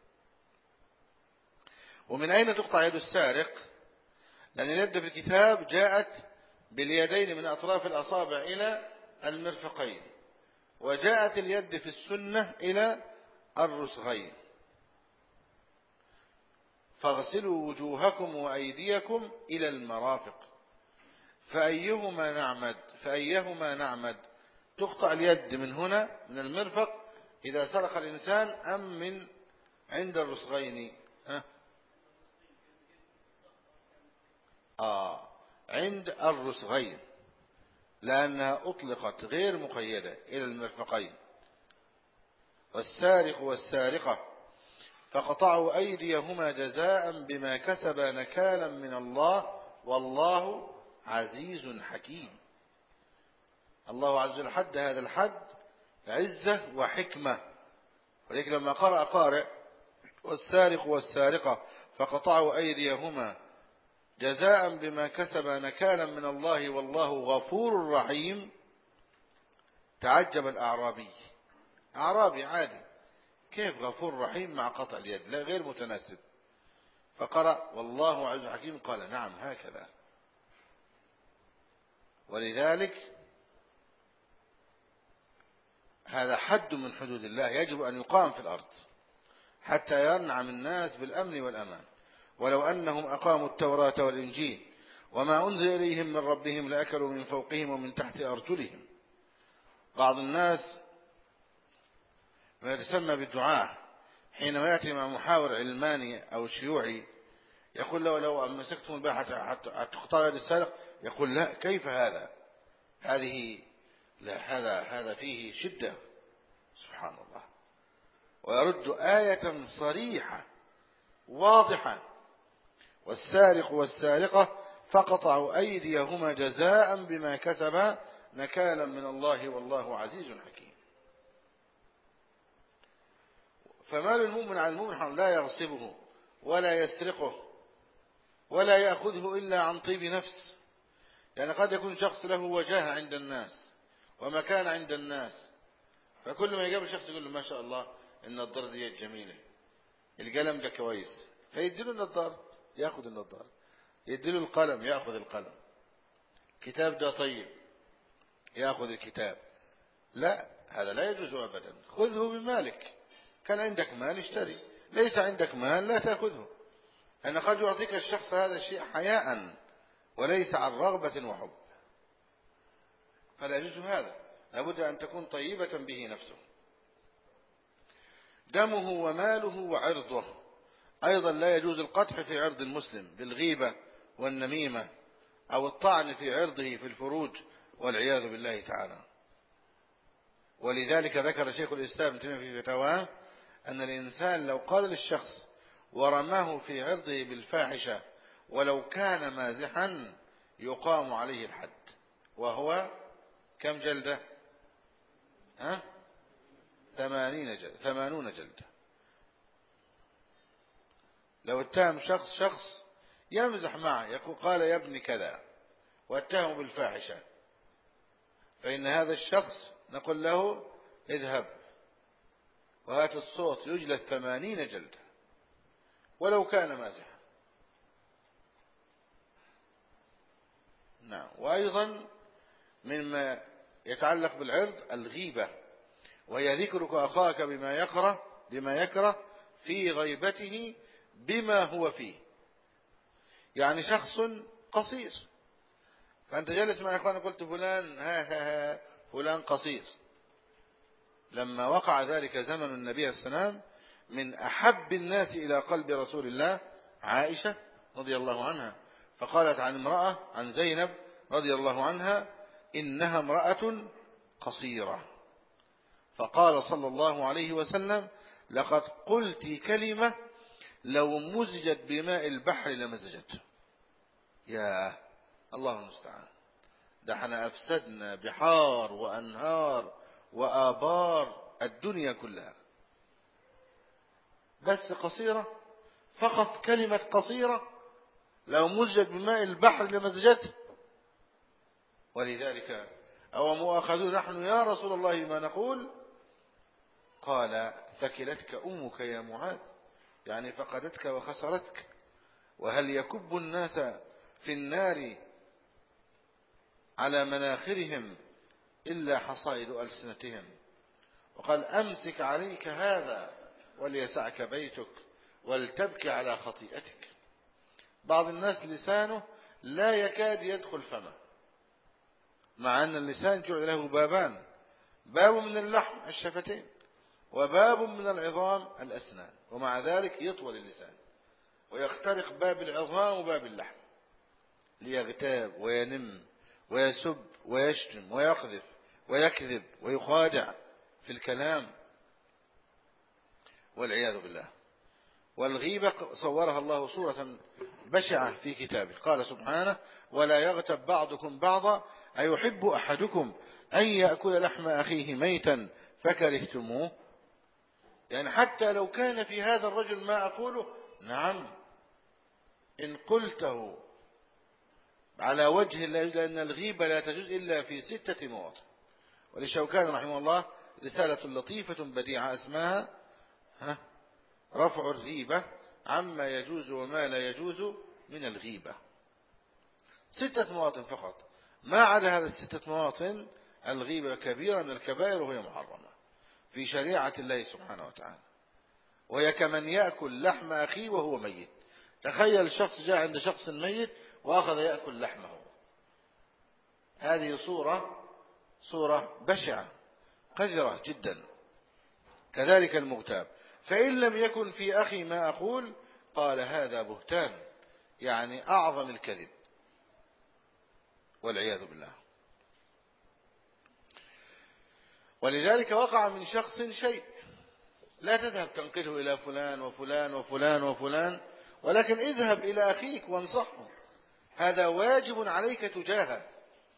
ومن أين تقطع يد السارق؟ لأن اليد في الكتاب جاءت باليدين من أطراف الأصابع إلى المرفقين، وجاءت اليد في السنة إلى الرسغين. فاغسلوا وجوهكم وأيديكم إلى المرافق، فأيهما نعمد فأيهما نعمد تقطع اليد من هنا من المرفق إذا سرق الإنسان أم من عند الرسغين؟ ها؟ آه عند الرسغين، لأنها أطلقت غير مقيدة إلى المرفقين. والسارق والسارقة فقطعوا أيديهما جزاء بما كسبا نكالا من الله والله عزيز حكيم. الله عز وجل حد هذا الحد عزة وحكمة، ولكن لما قرأ قارئ والسارق والسارقة فقطعوا أيديهما جزاء بما كسبا نكالا من الله والله غفور رحيم، تعجب الأعرابي، أعرابي عادي، كيف غفور رحيم مع قطع اليد؟ لا، غير متناسب. فقرأ والله عز حكيم قال نعم هكذا. ولذلك هذا حد من حدود الله يجب أن يقام في الأرض حتى ينعم الناس بالأمن والأمان. ولو أنهم أقاموا التوراة والإنجيل وما أنزل إليهم من ربهم لأكلوا من فوقهم ومن تحت أرجلهم. بعض الناس ما يتسمى بالدعاء حينما يأتي مع محاور علماني أو شيوعي يقول له لو مسكتم الباحة هتقطع يد السارق، يقول لا، كيف هذا؟ هذه لا، هذا هذا فيه شدة، سبحان الله. ويرد آية صريحة واضحة: والسارق والسارقة فقطعوا أيديهما جزاء بما كسبا نكالا من الله والله عزيز حكيم. فمال المؤمن على المؤمن لا يغصبه ولا يسرقه ولا يأخذه إلا عن طيب نفس، يعني قد يكون شخص له وجاهة عند الناس ومكان عند الناس، فكل ما يقابل شخص يقول له ما شاء الله النظارة دي جميلة، القلم ده كويس، فيديله النظارة يأخذ النظارة، يديله القلم يأخذ القلم، كتاب ده طيب يأخذ الكتاب. لا، هذا لا يجوز أبدا. خذه بمالك، كان عندك مال اشتري، ليس عندك مال لا تأخذه، لأن قد يعطيك الشخص هذا الشيء حياء وليس عن رغبة وحب، فلا يجوز هذا، لابد أن تكون طيبة به نفسه. دمه وماله وعرضه، أيضا لا يجوز القدح في عرض المسلم بالغيبة والنميمة أو الطعن في عرضه في الفروج والعياذ بالله تعالى. ولذلك ذكر شيخ الإسلام ابن تيمية في فتاواه أن الإنسان لو قال للشخص ورماه في عرضه بالفاحشة ولو كان مازحا يقام عليه الحد، وهو كم جلدة؟ ها؟ ثمانين جلدة، ثمانون جلدة. لو اتهم شخص شخص يمزح معه يقول قال يا ابني كذا واتهمه بالفاحشة، فإن هذا الشخص نقول له اذهب وهات الصوت يجلد ثمانين جلدة ولو كان مازحا. نعم. وأيضا مما يتعلق بالعرض الغيبة، وهي ذكرك أخاك بما يكره بما يكره في غيبته بما هو فيه. يعني شخص قصير فأنت جالس مع إخوانك قلت فلان ها ها ها فلان قصير. لما وقع ذلك زمن النبي صلى الله عليه وسلم من أحب الناس إلى قلب رسول الله عائشة رضي الله عنها، فقالت عن امرأة عن زينب رضي الله عنها إنها امرأة قصيرة، فقال صلى الله عليه وسلم لقد قلت كلمة لو مزجت بماء البحر لمزجته. يا الله المستعان، ده احنا أفسدنا بحار وأنهار وآبار الدنيا كلها، بس قصيرة فقط، كلمة قصيرة لو مزجت بماء البحر لمزجته. ولذلك أو مؤاخذون نحن يا رسول الله ما نقول؟ قال ثكلتك أمك يا معاذ، يعني فقدتك وخسرتك. وهل يكب الناس في النار على مناخرهم إلا حصائد ألسنتهم. وقال أمسك عليك هذا وليسعك بيتك ولتبكي على خطيئتك. بعض الناس لسانه لا يكاد يدخل فمه، مع أن اللسان جعل له بابان، باب من اللحم الشفتين وباب من العظام الأسنان، ومع ذلك يطول اللسان ويخترق باب العظام وباب اللحم ليغتاب وينم ويسب ويشتم ويقذف ويكذب ويخادع في الكلام والعياذ بالله. والغيبة صورها الله صورة بشعة في كتابه، قال سبحانه ولا يغتب بعضكم بعضا أيحب أحدكم أن يأكل لحم أخيه ميتا فكرهتموه. يعني حتى لو كان في هذا الرجل ما أقوله، نعم إن قلته على وجه لأن الغيبة لا تجوز إلا في ستة مواطن. ولشوكان رحمه الله رسالة لطيفة بديعة اسمها ها رفع الغيبة عما يجوز وما لا يجوز من الغيبة. ستة مواطن فقط، ما عدا هذا الستة مواطن الغيبة كبيرة من الكبائر وهي محرمة في شريعة الله سبحانه وتعالى، وهي كمن يأكل لحم أخيه وهو ميت. تخيل شخص جاء عند شخص ميت وأخذ يأكل لحمه، هذه صورة صورة بشعة قذرة جدا. كذلك المغتاب، فإن لم يكن في أخي ما أقول قال هذا بهتان، يعني أعظم الكذب والعياذ بالله. ولذلك وقع من شخص شيء، لا تذهب تنقله إلى فلان وفلان وفلان وفلان، ولكن اذهب إلى أخيك وانصحه، هذا واجب عليك تجاهه،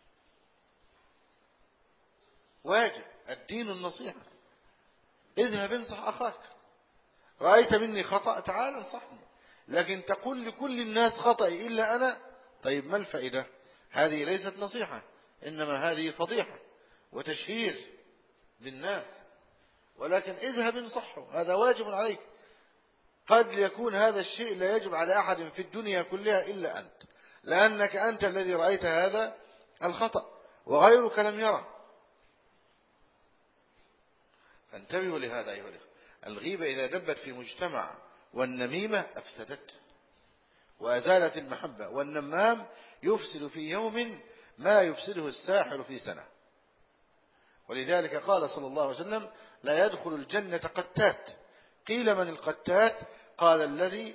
واجب الدين النصيحة. اذهب انصح أخاك، رأيت مني خطأ تعال انصحني، لكن تقول لكل الناس خطأي إلا أنا، طيب ما الفائدة؟ هذه ليست نصيحة، إنما هذه فضيحة وتشهير بالناس. ولكن اذهب انصحه، هذا واجب عليك. قد يكون هذا الشيء لا يجب على أحد في الدنيا كلها إلا أنت، لأنك أنت الذي رأيت هذا الخطأ وغيرك لم يره. فانتبهوا لهذا أيها الأخوة. الغيبة إذا دبت في مجتمع والنميمة أفسدت وأزالت المحبة، والنمام يفسد في يوم ما يفسده الساحر في سنة. ولذلك قال صلى الله عليه وسلم لا يدخل الجنة قتات. قيل من القتات؟ قال الذي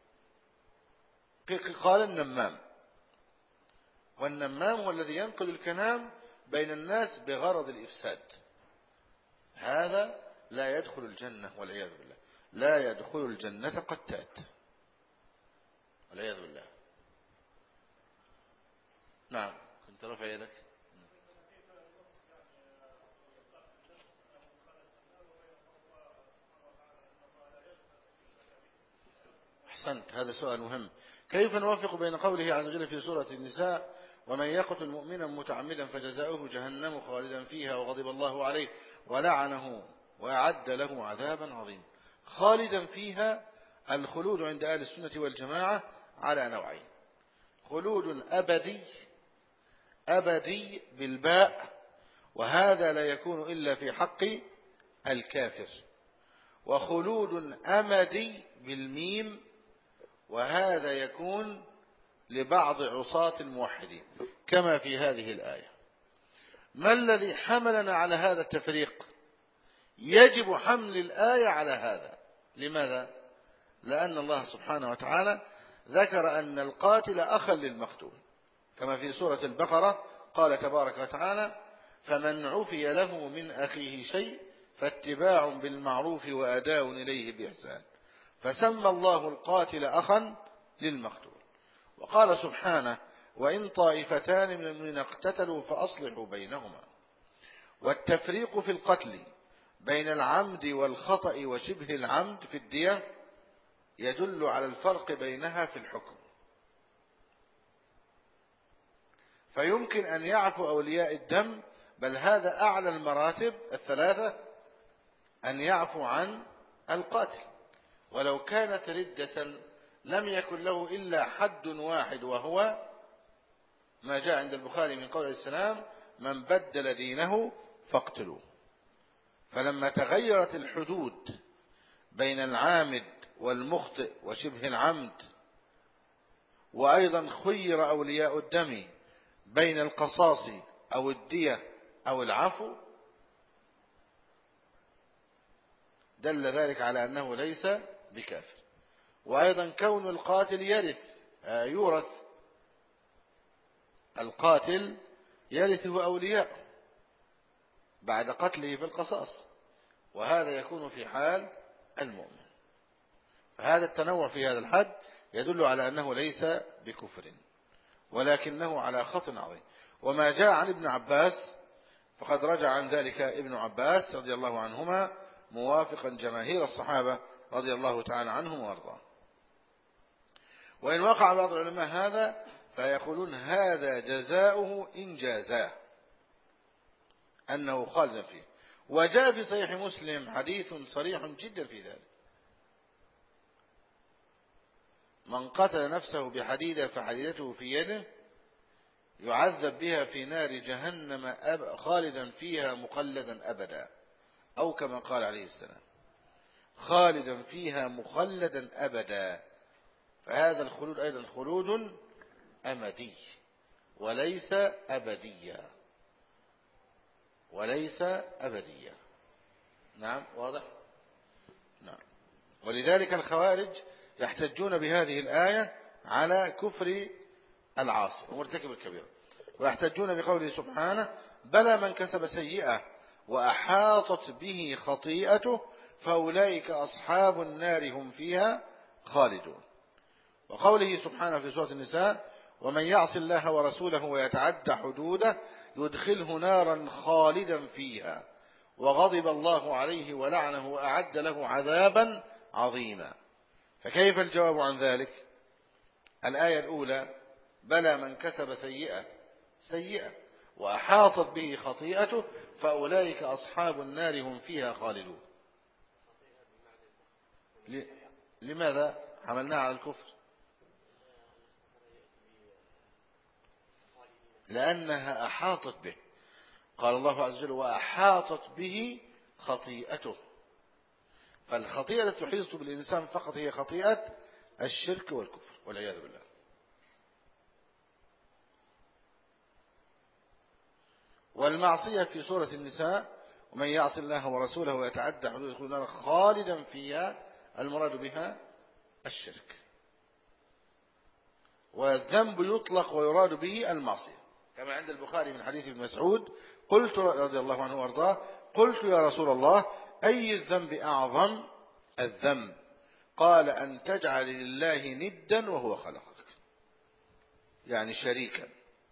قال النمام، والنمام هو الذي ينقل الكلام بين الناس بغرض الإفساد، هذا لا يدخل الجنة والعياذ بالله. لا يدخل الجنة قتات والعياذ بالله. نعم كنت رفع يدك. أحسنت، هذا سؤال مهم. كيف نوفق بين قوله عز وجل في سورة النساء ومن يقتل مؤمنا متعمدا فجزاؤه جهنم خالدا فيها وغضب الله عليه ولعنه وأعد له عذابا عظيما؟ خالدا فيها، الخلود عند أهل السنة والجماعة على نوعين: خلود أبدي أبدي بالباء، وهذا لا يكون إلا في حق الكافر، وخلود أمدي بالميم، وهذا يكون لبعض عصاة الموحدين كما في هذه الآية. ما الذي حملنا على هذا التفريق؟ يجب حمل الآية على هذا. لماذا؟ لأن الله سبحانه وتعالى ذكر أن القاتل أخا للمقتول، كما في سورة البقرة قال تبارك وتعالى فمن عفي له من أخيه شيء فاتباع بالمعروف وأداء إليه بإحسان، فسمى الله القاتل أخا للمقتول. وقال سبحانه وإن طائفتان من المؤمنين اقتتلوا فأصلحوا بينهما. والتفريق في القتل بين العمد والخطأ وشبه العمد في الدية يدل على الفرق بينها في الحكم. فيمكن أن يعفو أولياء الدم، بل هذا أعلى المراتب الثلاثة أن يعفو عن القاتل، ولو كانت ردة لم يكن له إلا حد واحد، وهو ما جاء عند البخاري من قول السلام: من بدل دينه فاقتلوه. فلما تغيرت الحدود بين العامد والمخطئ وشبه العمد، وأيضا خير أولياء الدم بين القصاص أو الدية أو العفو، دل ذلك على أنه ليس بكافر. وأيضا كون القاتل يرث يورث القاتل يرثه أولياء بعد قتله في القصاص، وهذا يكون في حال المؤمن. فهذا التنوع في هذا الحد يدل على أنه ليس بكفر، ولكنه على خطأ عظيم. وما جاء عن ابن عباس فقد رجع عن ذلك ابن عباس رضي الله عنهما موافقا جماهير الصحابة رضي الله تعالى عنهم وارضاهم. وإن وقع بعض العلماء هذا فيقولون هذا جزاؤه إن جازاه، أنه خالد فيه. وجاء في صحيح مسلم حديث صريح جدا في ذلك: من قتل نفسه بحديدة فحديدته في يده يعذب بها في نار جهنم خالدا فيها مخلدا أبدا، أو كما قال عليه السلام: خالدا فيها مخلدا أبدا. فهذا الخلود أيضا خلود أمدي وليس أبديا، وليس أبديا. نعم، واضح؟ نعم. ولذلك الخوارج يحتجون بهذه الآية على كفر العاصي ومرتكب الكبيرة، ويحتجون بقوله سبحانه: بلى من كسب سيئة وأحاطت به خطيئته فأولئك أصحاب النار هم فيها خالدون. وقوله سبحانه في سورة النساء: ومن يعص الله ورسوله ويتعدى حدوده يدخله نارا خالدا فيها وغضب الله عليه ولعنه وأعد له عذابا عظيما. فكيف الجواب عن ذلك؟ الآية الأولى: بلى من كسب سيئة سيئة وأحاطت به خطيئته فأولئك أصحاب النار هم فيها خالدون. لماذا حملناها على الكفر؟ لأنها أحاطت به. قال الله عز وجل: وأحاطت به خطيئته. فالخطيئة التي تحيط بالإنسان فقط هي خطيئة الشرك والكفر والعياذ بالله. والمعصية في سورة النساء: ومن يعص الله ورسوله ويتعدى حدوده يدخل النار خالدا فيها، المراد بها الشرك. والذنب يطلق ويراد به المعصية، كما عند البخاري من حديث ابن مسعود قلت رضي الله عنه وارضاه: قلت يا رسول الله أي الذنب أعظم؟ الذنب. قال: أن تجعل لله ندا وهو خلقك، يعني شريكا.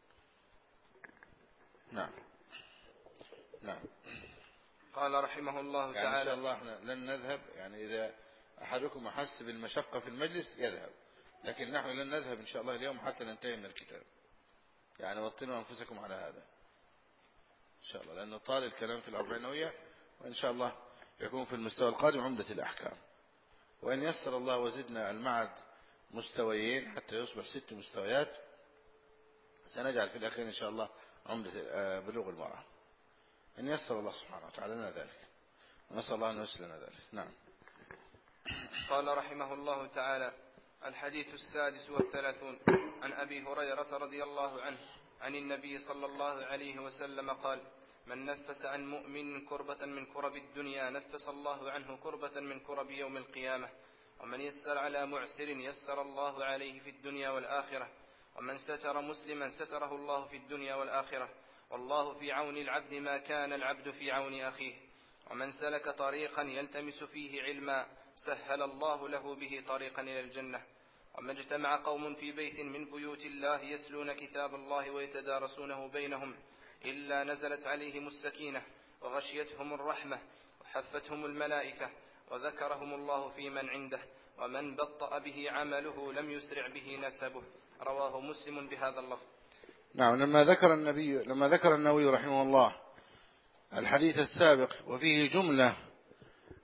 نعم نعم. قال رحمه الله تعالى: يعني إن شاء الله احنا لن نذهب، يعني إذا أحدكم أحس بالمشقة في المجلس يذهب، لكن نحن لن نذهب إن شاء الله اليوم حتى ننتهي من الكتاب. يعني وطنوا أنفسكم على هذا إن شاء الله، لأنه طال الكلام في الأربعينوية، وإن شاء الله يكون في المستوى القادم عمدة الأحكام. وإن يسر الله وزدنا المعهد مستويين حتى يصبح ست مستويات، سنجعل في الأخير إن شاء الله عمدة بلوغ المرأة، إن يسر الله سبحانه وتعالى لنا ذلك، ونسأل الله أن يسر لنا ذلك. نعم. قال رحمه الله تعالى: الحديث السادس والثلاثون عن أبي هريرة رضي الله عنه عن النبي صلى الله عليه وسلم قال: من نفس عن مؤمن كربة من كرب الدنيا نفس الله عنه كربة من كرب يوم القيامة. ومن يسر على معسر يسر الله عليه في الدنيا والآخرة. ومن ستر مسلما ستره الله في الدنيا والآخرة. والله في عون العبد ما كان العبد في عون أخيه. ومن سلك طريقا يلتمس فيه علما سهل الله له به طريقا إلى الجنة. وما اجتمع قوم في بيت من بيوت الله يتلون كتاب الله ويتدارسونه بينهم إلا نزلت عليهم السكينة وغشيتهم الرحمة وحفتهم الملائكة وذكرهم الله في من عنده. ومن بطأ به عمله لم يسرع به نسبه. رواه مسلم بهذا اللفظ. نعم. لما ذكر النبي لما ذكر النووي رحمه الله الحديث السابق وفيه جملة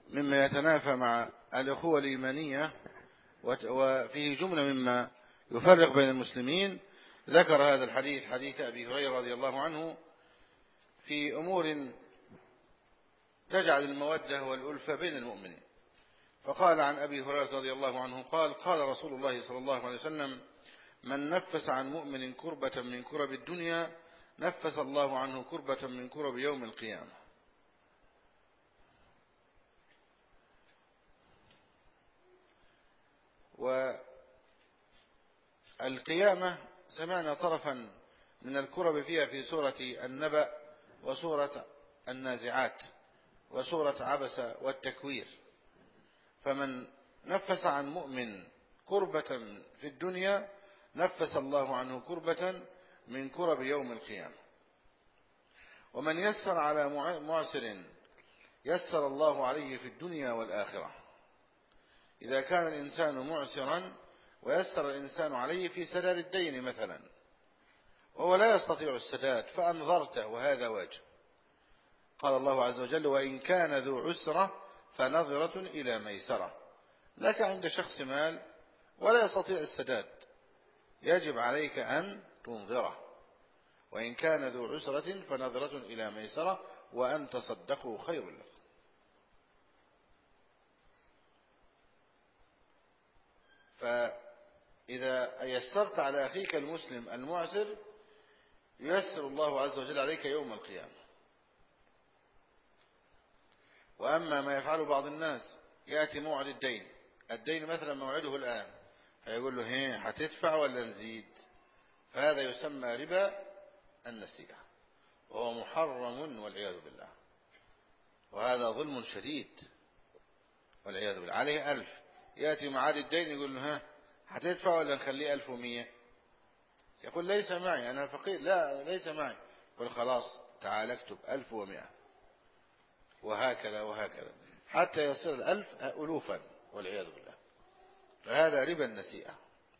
مما يتنافى مع الأخوة الإيمانية وفيه جملة مما يفرق بين المسلمين، ذكر هذا الحديث حديث أبي هريرة رضي الله عنه في أمور تجعل المودة والألفة بين المؤمنين. فقال عن أبي هريرة رضي الله عنه قال قال رسول الله صلى الله عليه وسلم: من نفس عن مؤمن كربة من كرب الدنيا نفس الله عنه كربة من كرب يوم القيامة. والقيامة سمعنا طرفا من الكرب فيها في سورة النبأ وسورة النازعات وسورة عبس والتكوير. فمن نفس عن مؤمن كربة في الدنيا نفس الله عنه كربة من كرب يوم القيامة. ومن يسر على معسر يسر الله عليه في الدنيا والآخرة. إذا كان الإنسان معسرا ويسر الإنسان عليه في سداد الدين مثلا وهو لا يستطيع السداد فأنظرته وهذا واجب، قال الله عز وجل: وإن كان ذو عسرة فنظرة إلى ميسرة. لك عند شخص مال ولا يستطيع السداد يجب عليك أن تنظره، وإن كان ذو عسرة فنظرة إلى ميسرة وأن تصدقوا خير لكم. فإذا يسرت على أخيك المسلم المعسر ييسر الله عز وجل عليك يوم القيامة. وأما ما يفعله بعض الناس يأتي موعد الدين الدين مثلا موعده الآن فيقول له: هي هتدفع ولا نزيد؟ فهذا يسمى ربا النسيئة وهو محرم والعياذ بالله، وهذا ظلم شديد والعياذ بالله. عليه ألف يأتي معاد الدين يقول له: ها هتدفع ولا نخليه ألف ومية؟ يقول: ليس معي أنا فقير. لا ليس معي. يقول: خلاص تعال اكتب ألف ومئة، وهكذا وهكذا حتى يصير الألف ألوفا والعياذ بالله. فهذا ربا النسيئة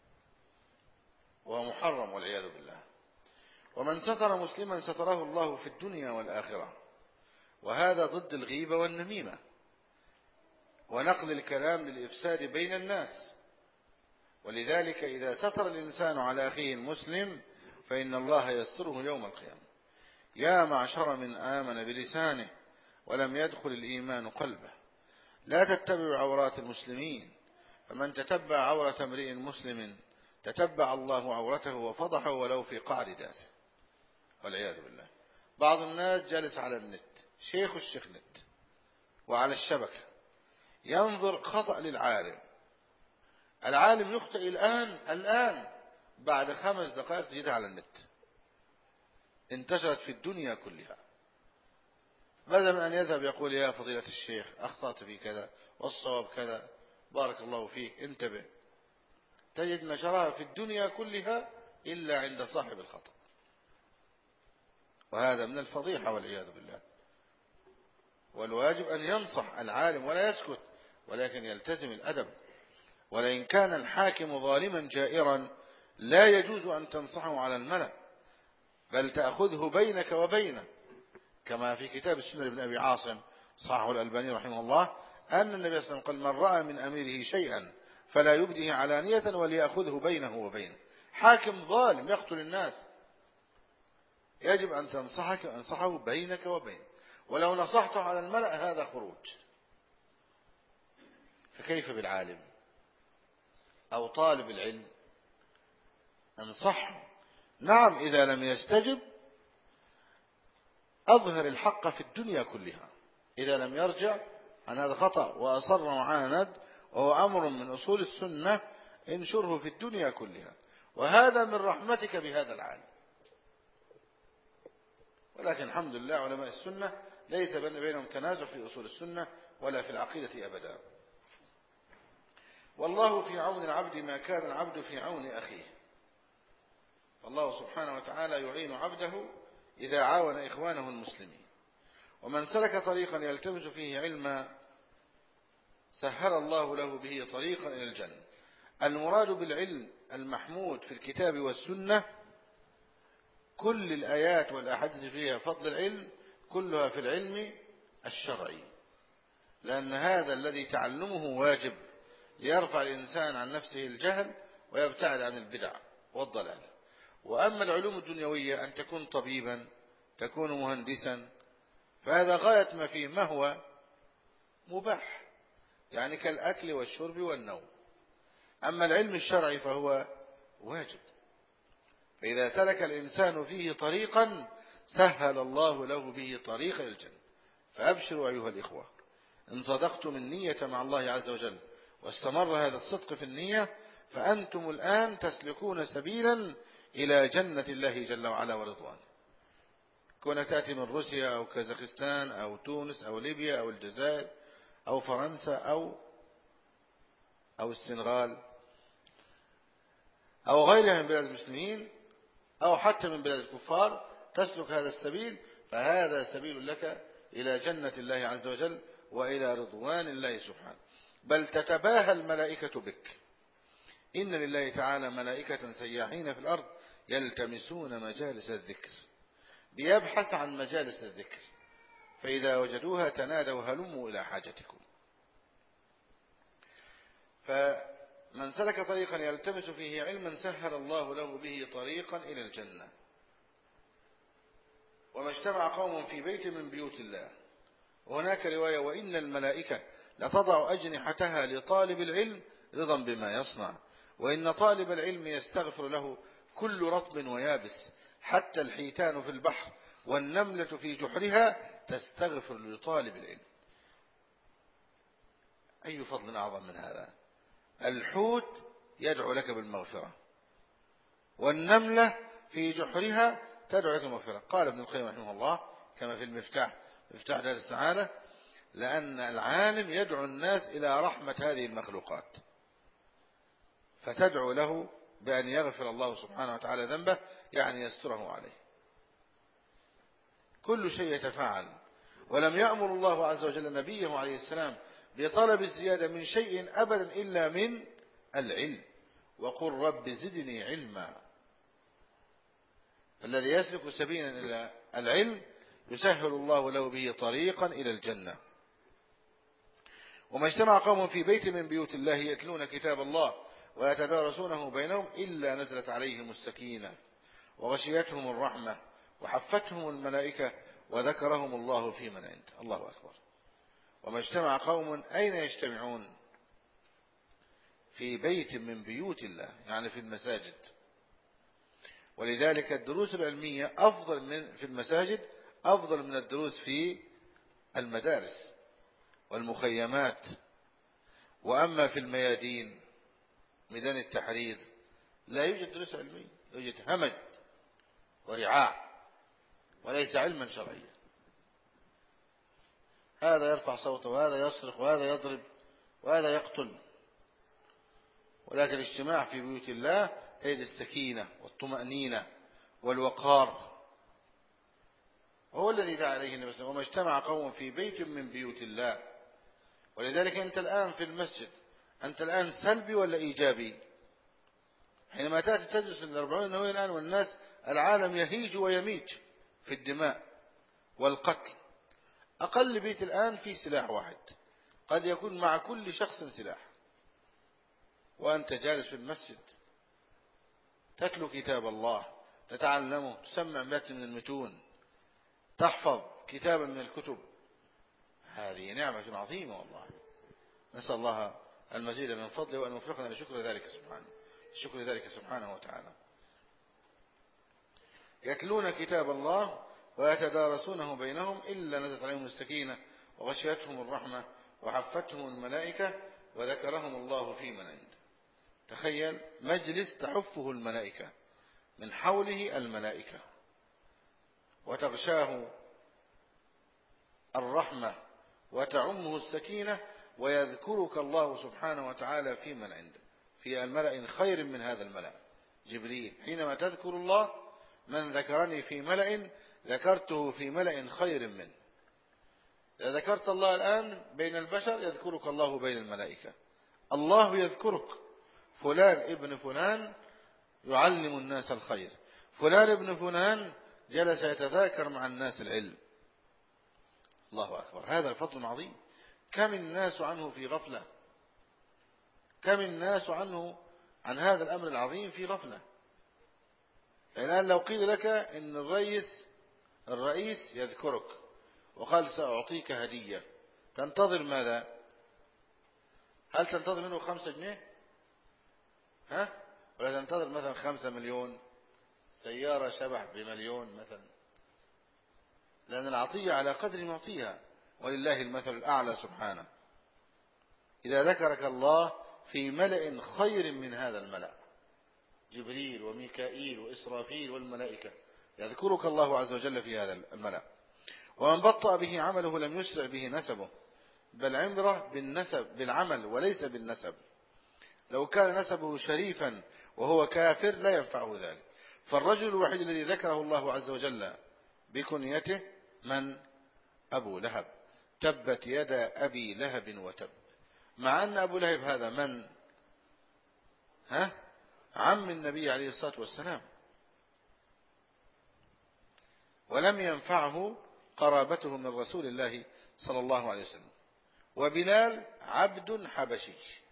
وهو محرم والعياذ بالله. ومن ستر مسلما ستره الله في الدنيا والآخرة، وهذا ضد الغيبة والنميمة ونقل الكلام للإفساد بين الناس. ولذلك إذا ستر الإنسان على أخيه المسلم فإن الله يستره يوم القيامة. يا معشر من آمن بلسانه ولم يدخل الإيمان قلبه لا تتبعوا عورات المسلمين، فمن تتبع عورة امرئ مسلم تتبع الله عورته وفضحه ولو في قعر داره والعياذ بالله. بعض الناس جالس على النت، شيخ الشيخ نت وعلى الشبكة، ينظر خطأ للعالم، العالم يخطئ الآن الآن بعد خمس دقائق تجد على النت انتشرت في الدنيا كلها. بدل من أن يذهب يقول: يا فضيلة الشيخ أخطأت في كذا والصواب كذا بارك الله فيك انتبه، تجد نشرها في الدنيا كلها إلا عند صاحب الخطأ، وهذا من الفضيحة والعياذ بالله. والواجب أن ينصح العالم ولا يسكت، ولكن يلتزم الأدب. ولئن كان الحاكم ظالما جائرا لا يجوز أن تنصحه على الملأ، بل تأخذه بينك وبينه، كما في كتاب السنة لابن أبي عاصم صححه الألباني رحمه الله أن النبي صلى الله عليه وسلم قال: من رأى من أميره شيئا فلا يبديه علانية وليأخذه بينه وبينه. حاكم ظالم يقتل الناس يجب أن تنصحك أنصحه بينك وبينه، ولو نصحته على الملأ هذا خروج. فكيف بالعالم أو طالب العلم؟ انصحه، نعم إذا لم يستجب أظهر الحق في الدنيا كلها، إذا لم يرجع عن هذا خطأ وأصر وعاند وهو أمر من أصول السنة انشره في الدنيا كلها، وهذا من رحمتك بهذا العالم. ولكن الحمد لله علماء السنة ليس بينهم تنازع في أصول السنة ولا في العقيدة أبدا. والله في عون العبد ما كان العبد في عون أخيه. الله سبحانه وتعالى يعين عبده إذا عاون إخوانه المسلمين. ومن سلك طريقا يلتمس فيه علما سهل الله له به طريقا إلى الجنة. المراد بالعلم المحمود في الكتاب والسنة كل الآيات والأحاديث فيها فضل العلم كلها في العلم الشرعي، لأن هذا الذي تعلمه واجب ليرفع الإنسان عن نفسه الجهل ويبتعد عن البدع والضلال. وأما العلوم الدنيوية أن تكون طبيبا، تكون مهندسا، فهذا غاية ما فيه، ما هو مباح، يعني كالأكل والشرب والنوم. أما العلم الشرعي فهو واجب، فإذا سلك الإنسان فيه طريقا سهل الله له به طريق الجنة. فأبشروا أيها الإخوة، إن صدقتم النية مع الله عز وجل واستمر هذا الصدق في النية فأنتم الآن تسلكون سبيلا إلى جنة الله جل وعلا ورضوانه. كونك تأتي من روسيا أو كازاخستان أو تونس أو ليبيا أو الجزائر أو فرنسا أو أو السنغال أو غيرها من بلاد المسلمين أو حتى من بلاد الكفار، تسلك هذا السبيل، فهذا سبيل لك إلى جنة الله عز وجل وإلى رضوان الله سبحانه. بل تتباهى الملائكة بك. إن لله تعالى ملائكة سياحين في الأرض يلتمسون مجالس الذكر، بيبحث عن مجالس الذكر، فإذا وجدوها تنادوا هلموا إلى حاجتكم. فمن سلك طريقا يلتمس فيه علما سهل الله له به طريقا إلى الجنة. وما اجتمع قوم في بيت من بيوت الله. وهناك رواية وإن الملائكة لتضع أجنحتها لطالب العلم رضا بما يصنع، وإن طالب العلم يستغفر له كل رطب ويابس، حتى الحيتان في البحر والنملة في جحرها تستغفر لطالب العلم. أي فضل أعظم من هذا؟ الحوت يدعو لك بالمغفرة، والنملة في جحرها تدعو لك بالمغفرة. قال ابن القيم رحمه الله كما في المفتاح، مفتاح دار السعادة، لأن العالم يدعو الناس إلى رحمة هذه المخلوقات، فتدعو له بأن يغفر الله سبحانه وتعالى ذنبه، يعني يستره عليه. كل شيء يتفاعل. ولم يأمر الله عز وجل نبيه عليه السلام بطلب الزيادة من شيء أبدا إلا من العلم. وقل رب زدني علما. الذي يسلك سبيلا إلى العلم يسهل الله له به طريقا إلى الجنة. وما اجتمع قوم في بيت من بيوت الله يتلون كتاب الله ويتدارسونه بينهم إلا نزلت عليهم السكينة وغشيتهم الرحمة وحفتهم الملائكة وذكرهم الله في من عنده. الله أكبر. وما اجتمع قوم أين يجتمعون؟ في بيت من بيوت الله، يعني في المساجد. ولذلك الدروس العلمية أفضل من في المساجد أفضل من الدروس في المدارس والمخيمات. وأما في الميادين ميدان التحرير لا يوجد دروس علمية، يوجد همج ورعاع وليس علما شرعيا. هذا يرفع صوته وهذا يصرخ وهذا يضرب وهذا يقتل. ولكن الاجتماع في بيوت الله تجد السكينة والطمأنينة والوقار، وهو الذي دعا عليه النبي صلى الله عليه وسلم وما اجتمع قوم في بيت من بيوت الله. ولذلك أنت الآن في المسجد أنت الآن سلبي ولا إيجابي؟ حينما تأتي تجلس الأربعون النووية الآن والناس العالم يهيج ويميج في الدماء والقتل، أقل بيت الآن في سلاح واحد، قد يكون مع كل شخص سلاح، وأنت جالس في المسجد تتلو كتاب الله، تتعلمه، تسمع متن من المتون، تحفظ كتابا من الكتب. هذه نعمة عظيمة والله. نسأل الله المزيد من فضله وأن يوفقنا لشكر ذلك سبحانه شكر ذلك سبحانه وتعالى. يتلون كتاب الله ويتدارسونه بينهم إلا نزلت عليهم السكينة وغشيتهم الرحمة وحفتهم الملائكة وذكرهم الله في من عنده. تخيل مجلس تحفه الملائكة، من حوله الملائكة وتغشاه الرحمة وتعمه السكينة ويذكرك الله سبحانه وتعالى في من عنده، في الملأ خير من هذا الملأ. جبريل حينما تذكر الله من ذكرني في ملأ ذكرته في ملأ خير منه. إذا ذكرت الله الآن بين البشر يذكرك الله بين الملائكة. الله يذكرك، فلان ابن فلان يعلم الناس الخير، فلان ابن فلان جلس يتذاكر مع الناس العلم. الله أكبر. هذا فضل عظيم كم الناس عنه في غفلة، كم الناس عنه عن هذا الأمر العظيم في غفلة. الآن لو قيل لك إن الرئيس الرئيس يذكرك وقال سأعطيك هدية، تنتظر ماذا؟ هل تنتظر منه خمسة جنيه؟ ها؟ ولا تنتظر مثلا خمسة مليون، سيارة شبح بمليون مثلا؟ لأن العطية على قدر معطيها، ولله المثل الأعلى سبحانه. إذا ذكرك الله في ملأ خير من هذا الملأ، جبريل وميكائيل وإسرافيل والملائكة، يذكرك الله عز وجل في هذا الملأ. ومن بطأ به عمله لم يسرع به نسبه، بل عمره بالنسب بالعمل وليس بالنسب. لو كان نسبه شريفا وهو كافر لا ينفعه ذلك. فالرجل الوحيد الذي ذكره الله عز وجل بكنيته من؟ أبو لهب، تبت يدا أبي لهب وتب. مع أن أبو لهب هذا من؟ ها؟ عم النبي عليه الصلاة والسلام، ولم ينفعه قرابته من رسول الله صلى الله عليه وسلم. وبلال عبد حبشي،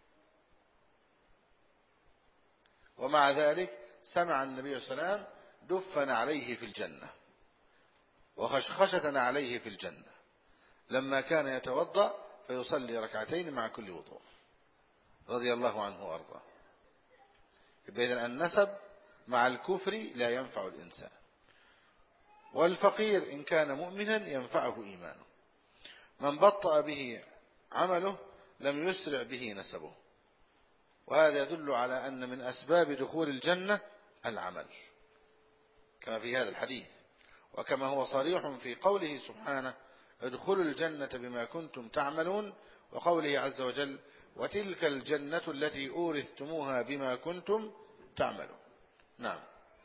ومع ذلك سمع النبي صلى الله عليه وسلم دفن عليه في الجنة وخشخشة عليه في الجنة لما كان يتوضأ فيصلي ركعتين مع كل وضوء، رضي الله عنه وارضاه. إذن النسب مع الكفر لا ينفع الإنسان، والفقير إن كان مؤمنا ينفعه إيمانه. من بطأ به عمله لم يسرع به نسبه، وهذا يدل على أن من أسباب دخول الجنة العمل، كما في هذا الحديث، وكما هو صريح في قوله سبحانه ادخلوا الجنة بما كنتم تعملون، وقوله عز وجل وتلك الجنة التي أورثتموها بما كنتم تعملون. نعم.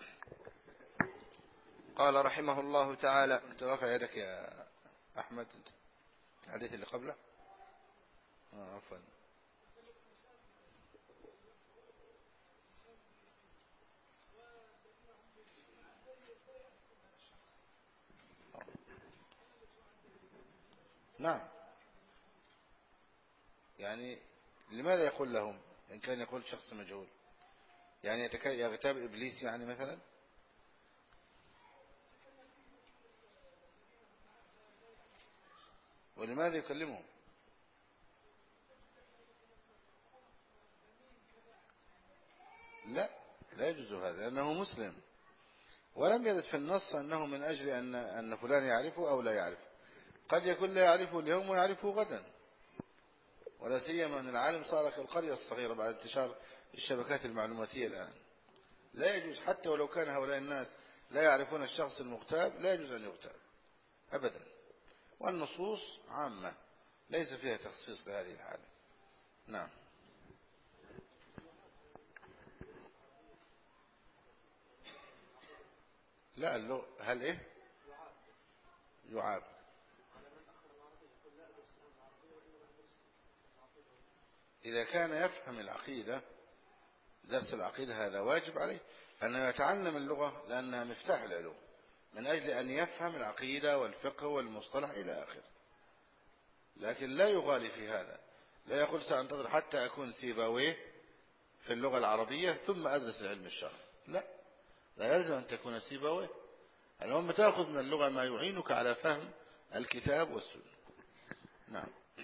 قال رحمه الله تعالى. انت رافع يدك يا أحمد الحديث اللي قبله. آه عفوا. نعم، يعني لماذا يقول لهم إن كان يقول شخص مجهول؟ يعني يغتاب إبليس يعني مثلا؟ ولماذا يكلمهم؟ لا لا يجوز هذا، لأنه مسلم، ولم يرد في النص أنه من أجل أن أن فلان يعرفه أو لا يعرفه. قد يكون لا يعرفه اليوم ويعرفه غدا، ولا سيما أن العالم صار كالقرية الصغيرة بعد انتشار الشبكات المعلوماتية الآن. لا يجوز، حتى ولو كان هؤلاء الناس لا يعرفون الشخص المغتاب لا يجوز أن يغتاب أبدا، والنصوص عامة ليس فيها تخصيص لهذه الحالة. نعم. لا اللغة هل إيه يعاب؟ إذا كان يفهم العقيدة، درس العقيدة هذا واجب عليه أنه يتعلم اللغة لأنها مفتاح العلوم، من أجل أن يفهم العقيدة والفقه والمصطلح إلى آخره. لكن لا يغالي في هذا، لا يقول سأنتظر حتى أكون سيباويه في اللغة العربية ثم أدرس العلم الشرعي. لا، لا يلزم أن تكون سيباويه. المهم تأخذ من اللغة ما يعينك على فهم الكتاب والسنة. نعم.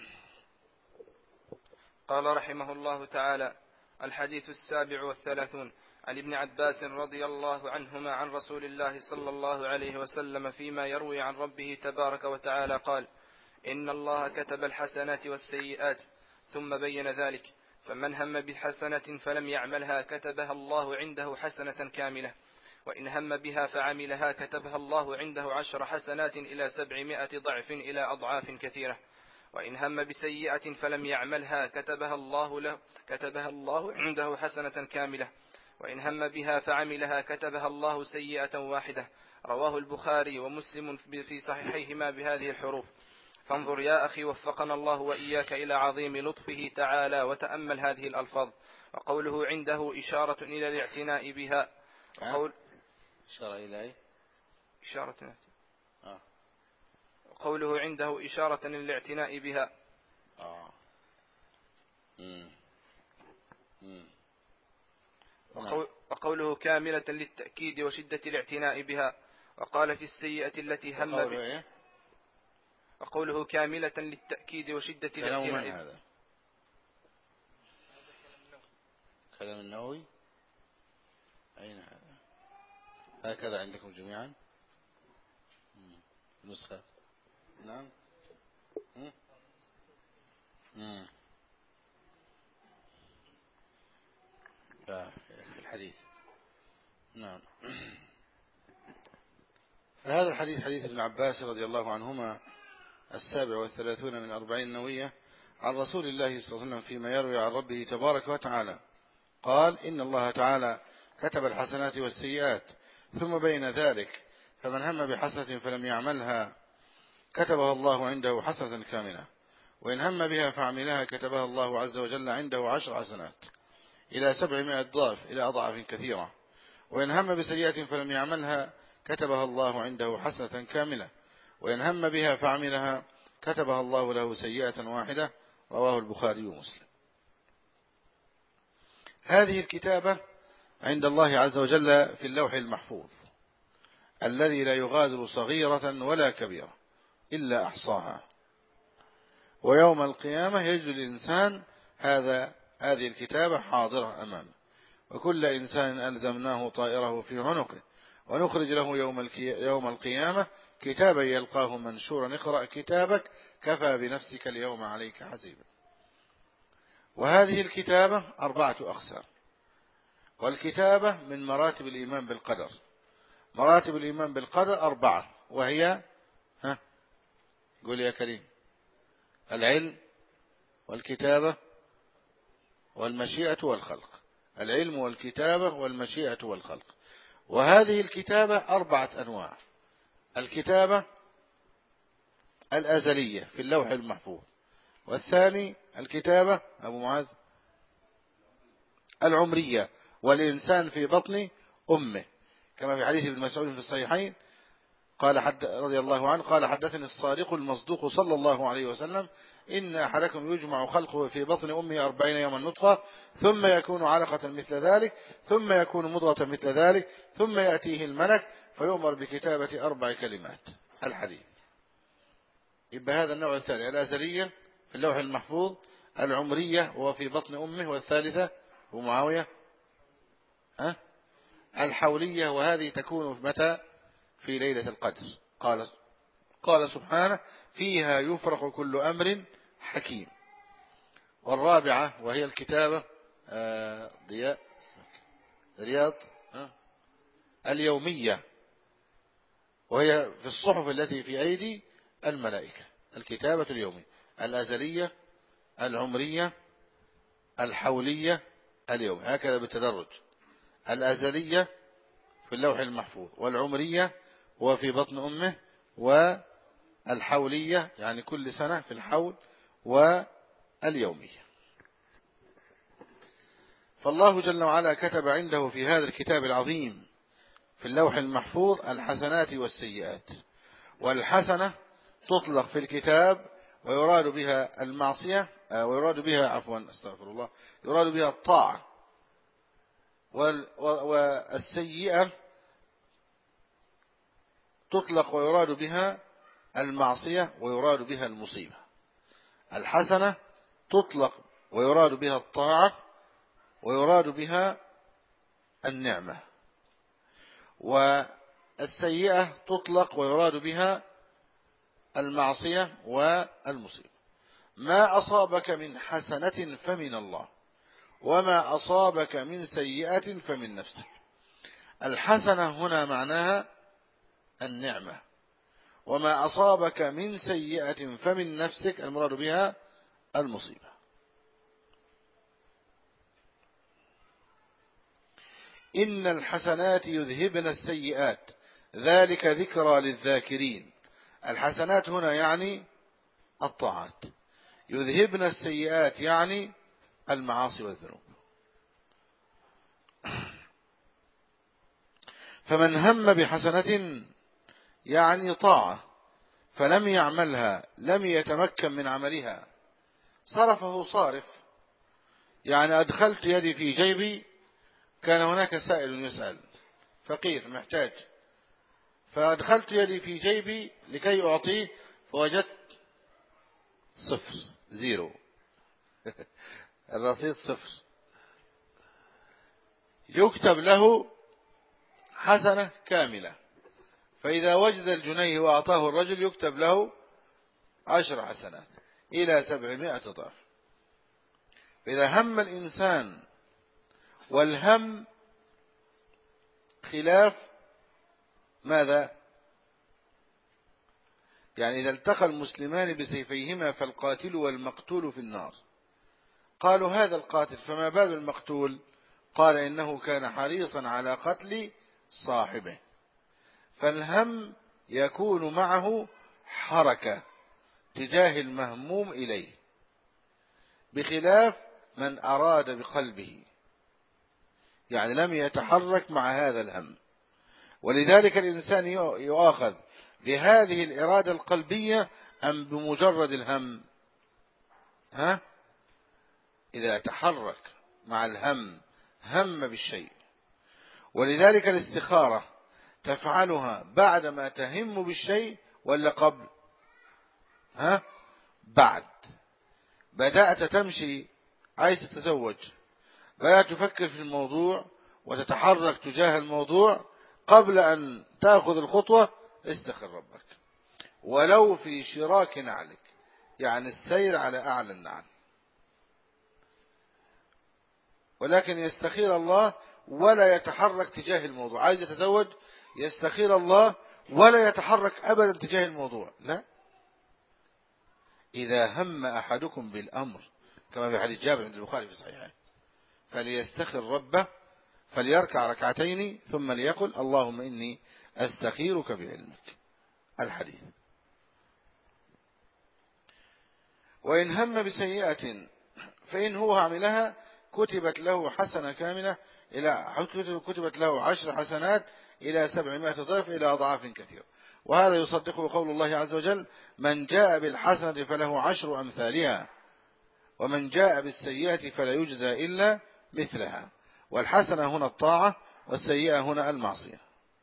قال رحمه الله تعالى: الحديث السابع والثلاثون عن ابن عباس رضي الله عنهما عن رسول الله صلى الله عليه وسلم فيما يروي عن ربه تبارك وتعالى قال: إن الله كتب الحسنات والسيئات، ثم بين ذلك: فمن هم بحسنة فلم يعملها كتبها الله عنده حسنة كاملة، وإن هم بها فعملها كتبها الله عنده عشر حسنات إلى سبعمائة ضعف إلى أضعاف كثيرة، وإن هم بسيئة فلم يعملها كتبها الله له كتبها الله عنده حسنة كاملة، وإن هم بها فعملها كتبها الله سيئة واحدة. رواه البخاري ومسلم في صحيحيهما بهذه الحروف. فانظر يا أخي وفقنا الله وإياك إلى عظيم لطفه تعالى وتأمل هذه الألفاظ. وقوله عنده إشارة إلى الاعتناء بها. وقول إشارة إلى إيه؟ إشارة آه. قوله عنده إشارة للاعتناء بها، آه. مم. مم. وقوله كاملة للتأكيد وشدة الاعتناء بها. وقال في السيئة التي هم وقوله إيه؟ وقوله كاملة للتأكيد وشدة كلام الاعتناء من بها. هذا؟ كلام النووي. أين هذا؟ هكذا عندكم جميعا نسخة. نعم. مم. مم. في الحديث. نعم. فهذا الحديث حديث ابن عباس رضي الله عنهما السابع والثلاثون من أربعين نووية عن رسول الله صلى الله عليه وسلم فيما يروي عن ربه تبارك وتعالى قال إن الله تعالى كتب الحسنات والسيئات ثم بين ذلك فمن هم بحسنة فلم يعملها كتبها الله عنده حسنة كاملة وإن هم بها فعملها كتبها الله عز وجل عنده عشر حسنات إلى سبعمائة ضعف إلى أضعاف كثيرة وإن هم بسيئة فلم يعملها كتبها الله عنده حسنة كاملة وإن هم بها فعملها كتبها الله له سيئة واحدة. رواه البخاري ومسلم. هذه الكتابة عند الله عز وجل في اللوح المحفوظ الذي لا يغادر صغيرة ولا كبيرة إلا أحصاها ويوم القيامة يجد الإنسان هذا هذه الكتابة حاضرة أمامه وكل إنسان ألزمناه طائره في عنقه ونخرج له يوم يوم القيامة كتابا يلقاه منشورا اقرأ كتابك كفى بنفسك اليوم عليك حسيبا. وهذه الكتابة أربعة أقسام. والكتابة من مراتب الإيمان بالقدر. مراتب الإيمان بالقدر أربعة وهي ها قول يا كريم العلم والكتابة والمشيئة والخلق. العلم والكتابة والمشيئة والخلق. وهذه الكتابة أربعة أنواع. الكتابة الأزلية في اللوح المحفوظ والثاني الكتابة أبو معاذ العمرية والإنسان في بطن أمه كما في حديث ابن مسعود في الصحيحين قال حد رضي الله عنه قال حدثني الصادق المصدوق صلى الله عليه وسلم إن أحدكم يجمع خلقه في بطن أمه أربعين يوما نطفة ثم يكون علقة مثل ذلك ثم يكون مضغة مثل ذلك ثم يأتيه الملك فيؤمر بكتابة أربع كلمات. الحديث. يبقى هذا النوع الثاني الأزلية في اللوح المحفوظ العمرية وفي بطن أمه والثالثة ومعاوية أه؟ الحولية وهذه تكون متى في ليلة القدر. قال قال سبحانه فيها يفرق كل أمر حكيم. والرابعة وهي الكتابة آه ضياء رياض آه اليومية وهي في الصحف التي في أيدي الملائكة. الكتابة اليومية الأزلية العمرية الحولية اليوم هكذا بالتدرج. الأزلية في اللوح المحفوظ والعمرية وفي بطن أمه والحولية يعني كل سنة في الحول واليومية. فالله جل وعلا كتب عنده في هذا الكتاب العظيم في اللوح المحفوظ الحسنات والسيئات. والحسنة تطلق في الكتاب ويراد بها المعصية ويراد بها عفوا استغفر الله يراد بها الطاعة. والسيئة تطلق ويراد بها المعصية ويراد بها المصيبة. الحسنة تطلق ويراد بها الطاعة ويراد بها النعمة. والسيئة تطلق ويراد بها المعصية والمصيبة. ما أصابك من حسنة فمن الله وما أصابك من سيئة فمن نفسك. الحسنة هنا معناها النعمة وما أصابك من سيئة فمن نفسك المراد بها المصيبة. إن الحسنات يذهبن السيئات ذلك ذكرى للذاكرين. الحسنات هنا يعني الطاعات يذهبن السيئات يعني المعاصي والذنوب. فمن هم بحسنة يعني طاعة فلم يعملها لم يتمكن من عملها صرفه صارف، يعني أدخلت يدي في جيبي، كان هناك سائل يسأل فقير محتاج، فأدخلت يدي في جيبي لكي أعطيه، فوجدت صفر زيرو الرصيد صفر. يكتب له حسنة كاملة، فإذا وجد الجنيه وأعطاه الرجل يكتب له عشر حسنات إلى سبعمائة ضعف. فإذا هم الإنسان، والهم خلاف ماذا؟ يعني إذا التقى المسلمان بسيفيهما فالقاتل والمقتول في النار. قالوا هذا القاتل، فما بال المقتول؟ قال إنه كان حريصا على قتل صاحبه. فالهم يكون معه حركة تجاه المهموم إليه، بخلاف من أراد بقلبه، يعني لم يتحرك مع هذا الهم. ولذلك الإنسان يؤاخذ بهذه الإرادة القلبية أم بمجرد الهم؟ ها؟ إذا تحرك مع الهم، هم بالشيء. ولذلك الاستخارة تفعلها بعدما تهم بالشيء ولا قبل؟ ها؟ بعد. بدأت تمشي عايز تتزوج، بدأت تفكر في الموضوع وتتحرك تجاه الموضوع، قبل أن تأخذ الخطوة استخر ربك، ولو في شراك نعلك، يعني السير على أعلى النعل. ولكن يستخير الله ولا يتحرك تجاه الموضوع. عايز يتزوج يستخير الله ولا يتحرك أبدا تجاه الموضوع، لا. إذا هم أحدكم بالأمر كما في حديث جابر عند البخاري في صحيحه فليستخر ربه، فليركع ركعتين ثم ليقل اللهم إني أستخيرك بعلمك. الحديث. وإن هم بسيئة فإن هو عملها كتبت له حسنة كاملة إلى كتبت له عشر حسنات إلى سبعمائة ضعف إلى أضعاف كثيرة. وهذا يصدقه قول الله عز وجل من جاء بالحسنة فله عشر أمثالها ومن جاء بالسيئة فلا يجزى إلا مثلها. والحسنة هنا الطاعة والسيئة هنا المعصية.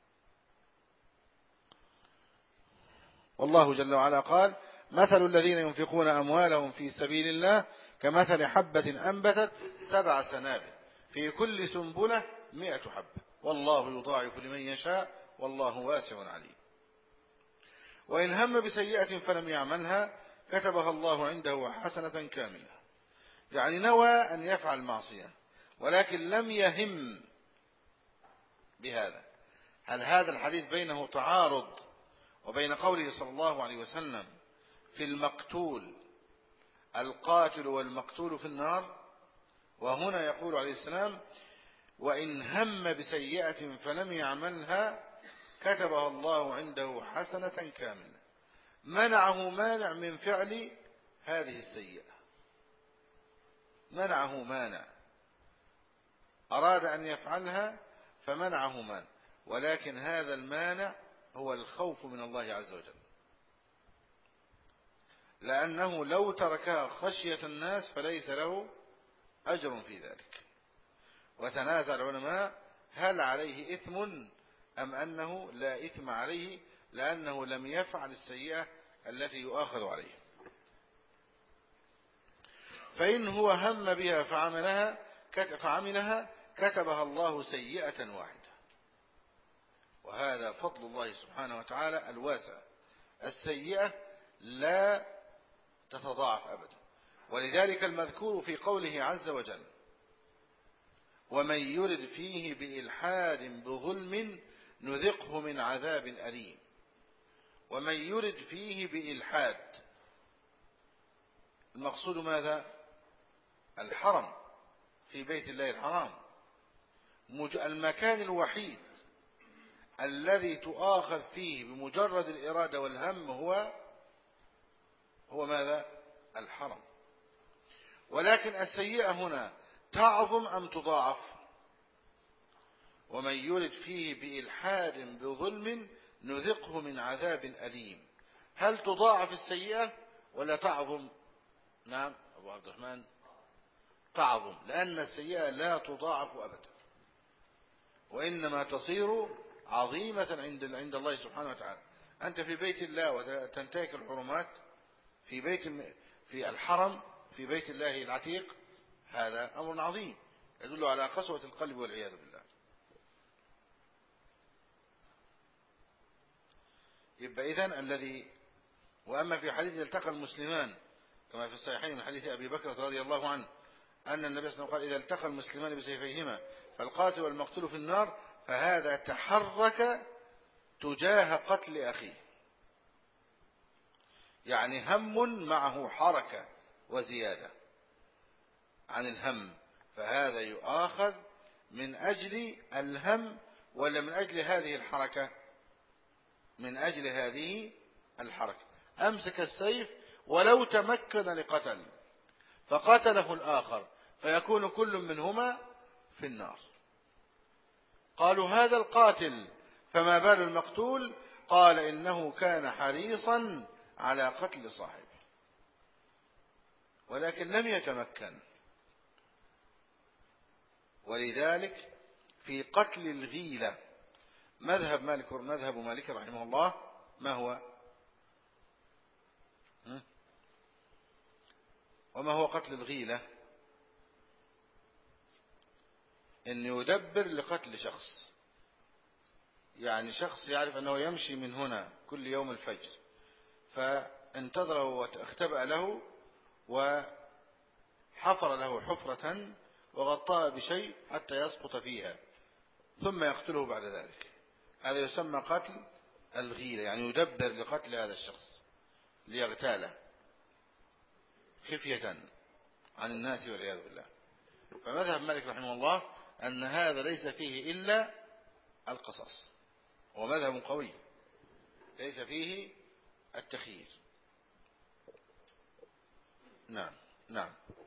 والله جل وعلا قال مثل الذين ينفقون أموالهم في سبيل الله كمثل حبة أنبتت سبع سنابل في كل سنبلة مئة حبة والله يضاعف لمن يشاء والله واسع عليم. وإن هم بسيئة فلم يعملها كتبها الله عنده حسنة كاملة، يعني نوى أن يفعل معصية ولكن لم يهم بهذا. هل هذا الحديث بينه تعارض وبين قوله صلى الله عليه وسلم في المقتول القاتل والمقتول في النار؟ وهنا يقول عليه السلام وإن هم بسيئة فلم يعملها كتبها الله عنده حسنة كاملة. منعه مانع من فعل هذه السيئة، منعه مانع، أراد أن يفعلها فمنعه مانع، ولكن هذا المانع هو الخوف من الله عز وجل، لأنه لو تركها خشية الناس فليس له أجر في ذلك. وتنازع العلماء هل عليه إثم أم أنه لا إثم عليه لأنه لم يفعل السيئة التي يؤاخذ عليه. فإن هو هم بها فعملها فعملها كتبها الله سيئة واحدة. وهذا فضل الله سبحانه وتعالى الواسع، السيئة لا تتضاعف أبدا. ولذلك المذكور في قوله عز وجل ومن يرد فيه بإلحاد بظلم نذقه من عذاب أليم. ومن يرد فيه بإلحاد، المقصود ماذا؟ الحرم في بيت الله الحرام، المكان الوحيد الذي تؤاخذ فيه بمجرد الإرادة والهم هو هو ماذا؟ الحرم. ولكن السيئة هنا تعظم أم تضاعف؟ ومن يرد فيه بإلحاد بظلم نذقه من عذاب أليم. هل تضاعف السيئة ولا تعظم؟ نعم أبو عبد الرحمن تعظم، لأن السيئة لا تضاعف أبدا، وإنما تصير عظيمة عند عند الله سبحانه وتعالى. أنت في بيت الله وتنتهك الحرمات في بيت في الحرم في بيت الله العتيق، هذا أمر عظيم يدل على قسوة القلب والعياذ بالله. يبقى إذن الذي وأما في حديث التقى المسلمان كما في الصحيحين من حديث أبي بكر رضي الله عنه أن النبي صلى الله عليه وسلم قال إذا التقى المسلمان بسيفيهما فالقاتل والمقتول في النار فهذا تحرك تجاه قتل أخيه، يعني هم معه حركة وزيادة عن الهم، فهذا يؤاخذ من أجل الهم ولا من أجل هذه الحركة؟ من أجل هذه الحركة. أمسك السيف ولو تمكن لقتل فقتله الآخر فيكون كل منهما في النار. قالوا هذا القاتل فما بال المقتول؟ قال إنه كان حريصا على قتل صاحبه ولكن لم يتمكن. ولذلك في قتل الغيلة مذهب مالك مذهب مالك رحمه الله ما هو؟ وما هو قتل الغيلة؟ إن يدبر لقتل شخص، يعني شخص يعرف أنه يمشي من هنا كل يوم الفجر فانتظره واختبأ له وحفر له حفرة وغطاها بشيء حتى يسقط فيها ثم يقتله بعد ذلك. هذا يسمى قتل الغيلة، يعني يدبر لقتل هذا الشخص ليغتاله خفية عن الناس والعياذ بالله. فمذهب مالك رحمه الله أن هذا ليس فيه إلا القصاص، ومذهب قوي ليس فيه التخيير. نعم نعم.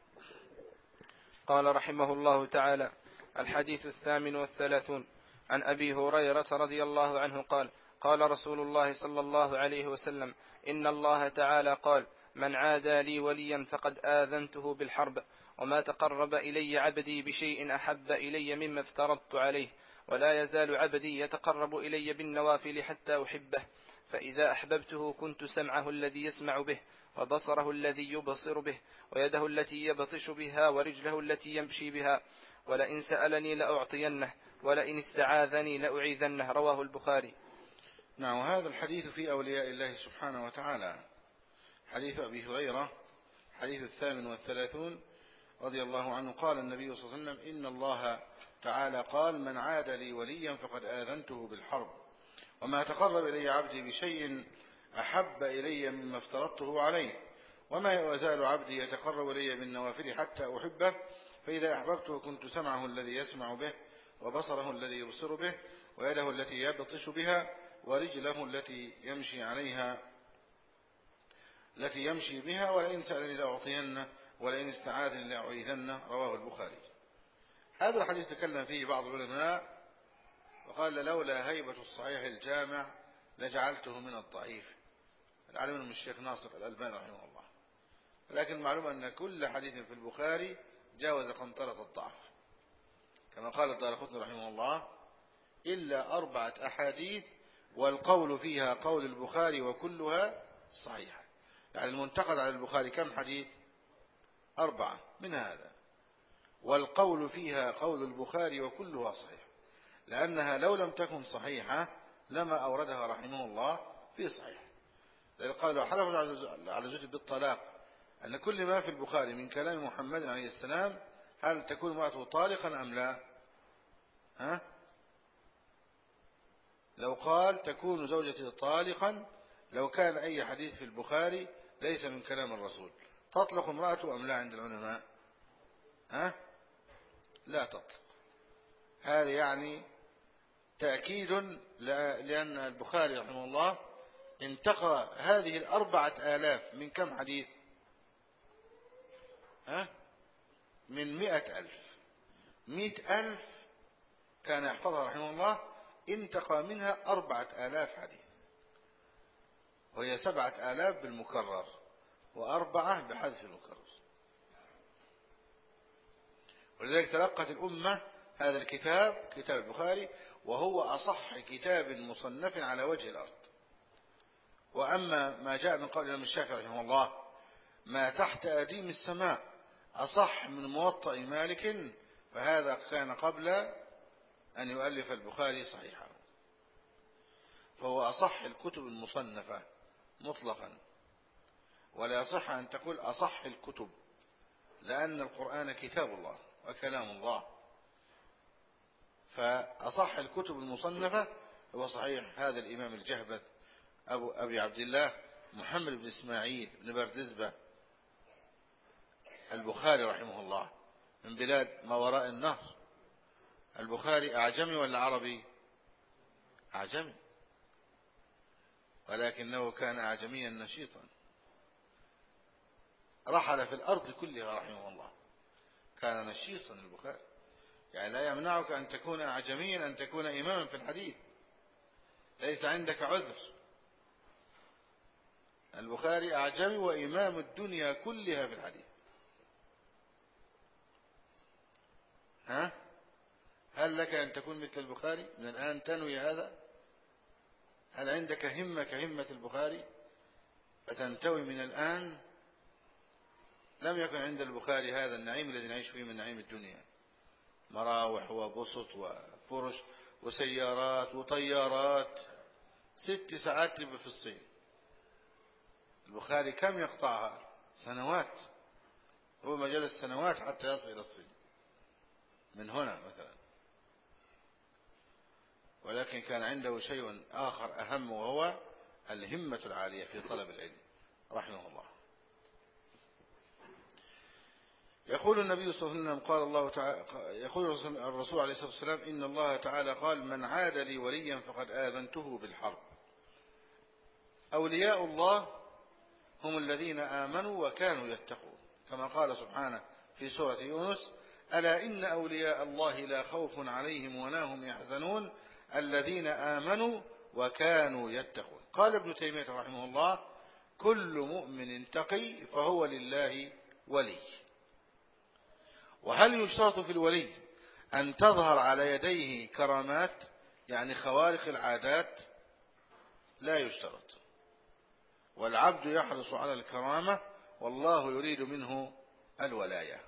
قال رحمه الله تعالى: الحديث الثامن والثلاثون عن أبي هريرة رضي الله عنه قال: قال رسول الله صلى الله عليه وسلم: إن الله تعالى قال: من عادى لي وليا فقد آذنته بالحرب، وما تقرب إلي عبدي بشيء أحب إلي مما افترضت عليه، ولا يزال عبدي يتقرب إلي بالنوافل حتى أحبه، فإذا أحببته كنت سمعه الذي يسمع به، وبصره الذي يبصر به، ويده التي يبطش بها، ورجله التي يمشي بها، ولئن سألني لأعطينه، ولئن استعاذني لأعيذنه. رواه البخاري. نعم. وهذا الحديث في أولياء الله سبحانه وتعالى، حديث أبي هريرة، حديث الثامن والثلاثون رضي الله عنه. قال النبي صلى الله عليه وسلم: إن الله تعالى قال: من عاد لي وليا فقد آذنته بالحرب، وما تقرب إلي عبدي بشيء أحب إلي مما افترضته عليه، وما يزال عبدي يتقرب إلي بالنوافل حتى أحبه، فإذا أحببته كنت سمعه الذي يسمع به، وبصره الذي يبصر به، ويده التي يبطش بها، ورجله التي يمشي عليها التي يمشي بها، ولئن سألني لأعطينه، ولئن استعاذني لأعيذنه. رواه البخاري. هذا الحديث تكلم فيه بعض العلماء وقال: لولا هيبة الصحيح الجامع لجعلته من الضعيف. العالم من الشيخ ناصر الألباني رحمه الله. لكن معلوم أن كل حديث في البخاري جاوز قنطرة الضعف، كما قال الدارقطني رحمه الله: إلا أربعة أحاديث والقول فيها قول البخاري وكلها صحيحة. يعني المنتقد على البخاري كم حديث؟ أربعة من هذا، والقول فيها قول البخاري وكلها صحيح، لأنها لو لم تكن صحيحة لما أوردها رحمه الله في صحيح. لذلك قالوا حلفوا على زوجته بالطلاق أن كل ما في البخاري من كلام محمد عليه السلام هل تكون امرأته طالقا أم لا؟ ها؟ لو قال تكون زوجتي طالقا، لو كان أي حديث في البخاري ليس من كلام الرسول، تطلق امرأته أم لا عند العلماء؟ ها؟ لا تطلق. هذا يعني تأكيد، لأن البخاري رحمه الله انتقى هذه الأربعة آلاف من كم حديث؟ ها؟ من مئة ألف. مئة ألف كان يحفظها رحمه الله، انتقى منها أربعة آلاف حديث، وهي سبعة آلاف بالمكرر وأربعة بحذف المكرر. ولذلك تلقت الأمة هذا الكتاب كتاب البخاري وهو أصح كتاب مصنف على وجه الأرض. وأما ما جاء من قول الإمام الشافعي رحمه الله ما تحت أديم السماء أصح من موطأ مالك فهذا كان قبل أن يؤلف البخاري صحيحا، فهو أصح الكتب المصنفة مطلقا، ولا يصح أن تقول أصح الكتب، لأن القرآن كتاب الله وكلام الله، فأصح الكتب المصنفة هو صحيح هذا الإمام الجهبذ أبو أبي عبد الله محمد بن إسماعيل بن بردزبة البخاري رحمه الله من بلاد ما وراء النهر. البخاري أعجمي ولا عربي؟ أعجمي، ولكنه كان أعجميا نشيطا، رحل في الأرض كلها رحمه الله، كان نشيطا البخاري. يعني لا يمنعك أن تكون أعجميا أن تكون إماما في الحديث، ليس عندك عذر. البخاري أعجمي وإمام الدنيا كلها في الحديث. ها؟ هل لك أن تكون مثل البخاري من الآن تنوي هذا؟ هل عندك همة كهمة البخاري فتنتوي من الآن؟ لم يكن عند البخاري هذا النعيم الذي نعيش فيه من نعيم الدنيا، مراوح وبسط وفرش وسيارات وطيارات، ست ساعات تبقى في الصين. البخاري كم يقطعها؟ سنوات، هو ما جلس سنوات حتى يصل إلى الصين من هنا مثلا، ولكن كان عنده شيء آخر أهم وهو الهمة العالية في طلب العلم رحمه الله. يقول النبي صلى الله عليه وسلم قال الله تعالى يقول الرسول عليه الصلاة والسلام إن الله تعالى قال من عاد لي وليا فقد آذنته بالحرب. أولياء الله هم الذين آمنوا وكانوا يتقون، كما قال سبحانه في سورة يونس ألا إن أولياء الله لا خوف عليهم ولا هم يحزنون الذين آمنوا وكانوا يتقون. قال ابن تيمية رحمه الله كل مؤمن تقي فهو لله ولي. وهل يشترط في الولي أن تظهر على يديه كرامات يعني خوارق العادات؟ لا يشترط، والعبد يحرص على الكرامة والله يريد منه الولاية.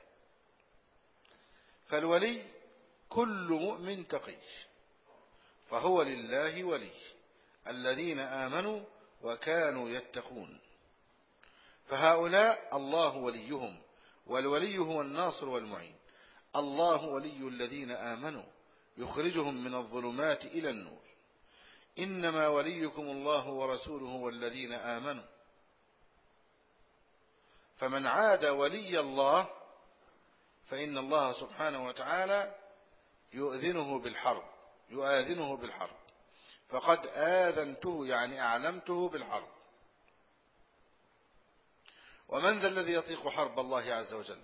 فالولي كل مؤمن تقي فهو لله ولي الذين آمنوا وكانوا يتقون، فهؤلاء الله وليهم، والولي هو الناصر والمعين. الله ولي الذين آمنوا يخرجهم من الظلمات إلى النور، إنما وليكم الله ورسوله والذين آمنوا. فمن عاد ولي الله فإن الله سبحانه وتعالى يؤذنه بالحرب يؤذنه بالحرب فقد آذنته يعني أعلمته بالحرب. ومن ذا الذي يطيق حرب الله عز وجل؟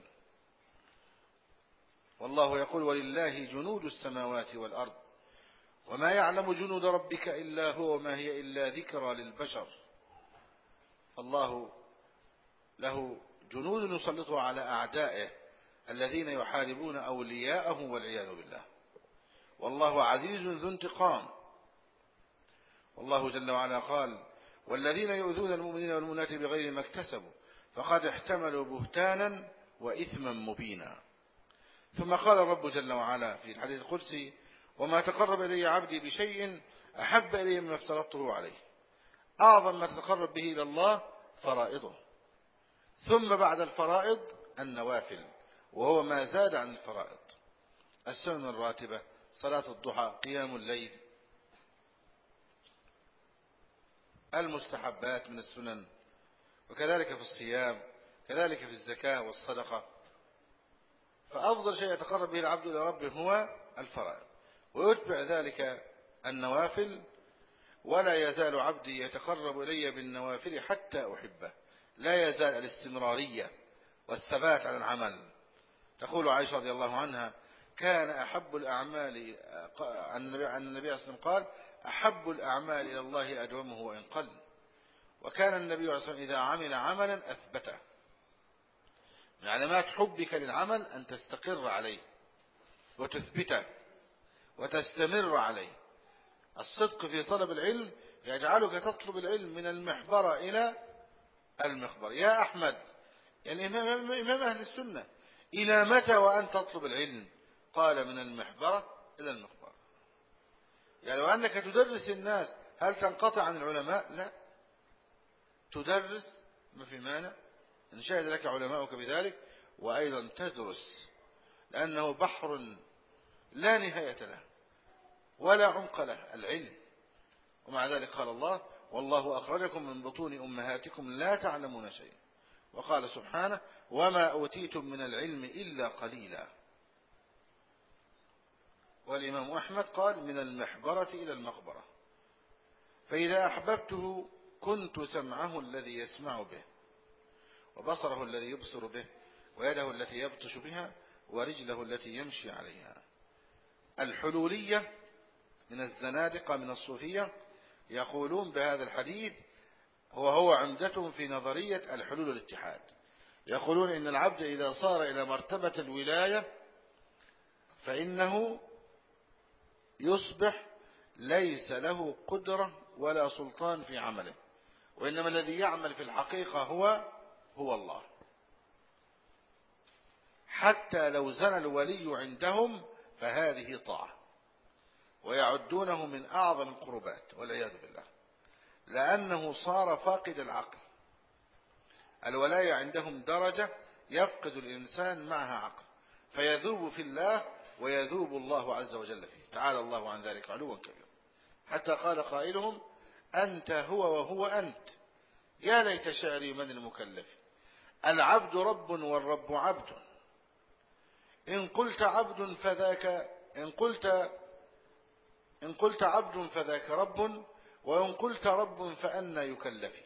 والله يقول ولله جنود السماوات والأرض وما يعلم جنود ربك إلا هو وما هي إلا ذكرى للبشر. الله له جنود يسلطها على أعدائه الذين يحاربون أولياءه والعياذ بالله. والله عزيز ذو انتقام. والله جل وعلا قال والذين يؤذون المؤمنين والمؤمنات بغير ما اكتسبوا فقد احتملوا بهتانا وإثما مبينا. ثم قال الرب جل وعلا في الحديث القدسي وما تقرب إلي عبدي بشيء أحب إلي مما افترضته عليه. أعظم ما تتقرب به إلى الله فرائضه، ثم بعد الفرائض النوافل وهو ما زاد عن الفرائض، السنن الراتبة، صلاة الضحى، قيام الليل، المستحبات من السنن، وكذلك في الصيام، كذلك في الزكاة والصدقة. فأفضل شيء يتقرب به العبد إلى ربه هو الفرائض، ويتبع ذلك النوافل. ولا يزال عبدي يتقرب إلي بالنوافل حتى أحبه. لا يزال الاستمرارية والثبات على العمل. تقول عائشة رضي الله عنها كان أحب الأعمال عن النبي صلى الله عليه وسلم قال أحب الأعمال إلى الله أدومه وإن قل. وكان النبي صلى الله عليه وسلم إذا عمل عملا أثبته. من علامات حبك للعمل أن تستقر عليه وتثبته وتستمر عليه. الصدق في طلب العلم يجعلك تطلب العلم من المحبرة إلى المخبر. يا أحمد، يعني إمام, إمام أهل السنة، إلى متى وأن تطلب العلم؟ قال من المحبرة إلى المخبر. يعني لو أنك تدرس الناس هل تنقطع عن العلماء؟ لا، تدرس ما في مانع إن شهد لك علماؤك بذلك، وأيضا تدرس، لأنه بحر لا نهاية له ولا عمق له العلم. ومع ذلك قال الله: والله أخرجكم من بطون أمهاتكم لا تعلمون شيئا. وقال سبحانه: وما أوتيتم من العلم إلا قليلا. والإمام أحمد قال: من المحبرة إلى المقبرة. فإذا أحببته كنت سمعه الذي يسمع به، وبصره الذي يبصر به، ويده التي يبطش بها، ورجله التي يمشي عليها. الحلولية من الزنادقة من الصوفية يقولون بهذا الحديث، هو هو عمدتهم في نظرية الحلول والاتحاد. يقولون إن العبد إذا صار إلى مرتبة الولاية فإنه يصبح ليس له قدرة ولا سلطان في عمله، وإنما الذي يعمل في الحقيقة هو هو الله. حتى لو زنى الولي عندهم فهذه طاعة، ويعدونه من أعظم القربات والعياذ بالله، لأنه صار فاقد العقل. الولاية عندهم درجة يفقد الإنسان معها عقل، فيذوب في الله ويذوب الله عز وجل فيه، تعالى الله عن ذلك علوا كبيرا. حتى قال قائلهم: أنت هو وهو أنت، يا ليت شعري من المكلف. العبد رب والرب عبد، إن قلت عبد فذاك إن قلت إن قلت عبد فذاك رب، وإن قلت رب فأنى يكلف.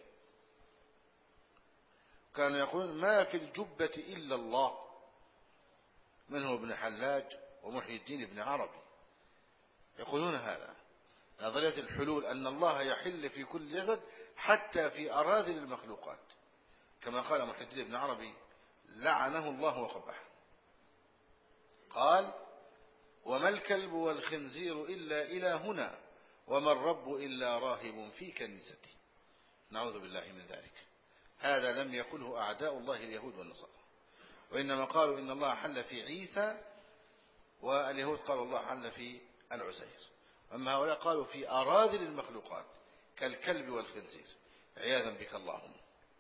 كانوا يقولون: ما في الجبة إلا الله، منه ابن حلاج ومحي الدين ابن عربي يقولون هذا. نظرية الحلول أن الله يحل في كل جسد حتى في أراذل المخلوقات، كما قال محي الدين ابن عربي لعنه الله وقبحه، قال: وما الكلب والخنزير إلا إلهنا، وما الرب إلا راهب في كنيستي. نعوذ بالله من ذلك. هذا لم يقله أعداء الله اليهود والنصارى، وإنما قالوا إن الله حل في عيسى، واليهود قالوا الله حل في العزير. أما هؤلاء قالوا في أراذل المخلوقات كالكلب والخنزير، عياذا بك اللهم.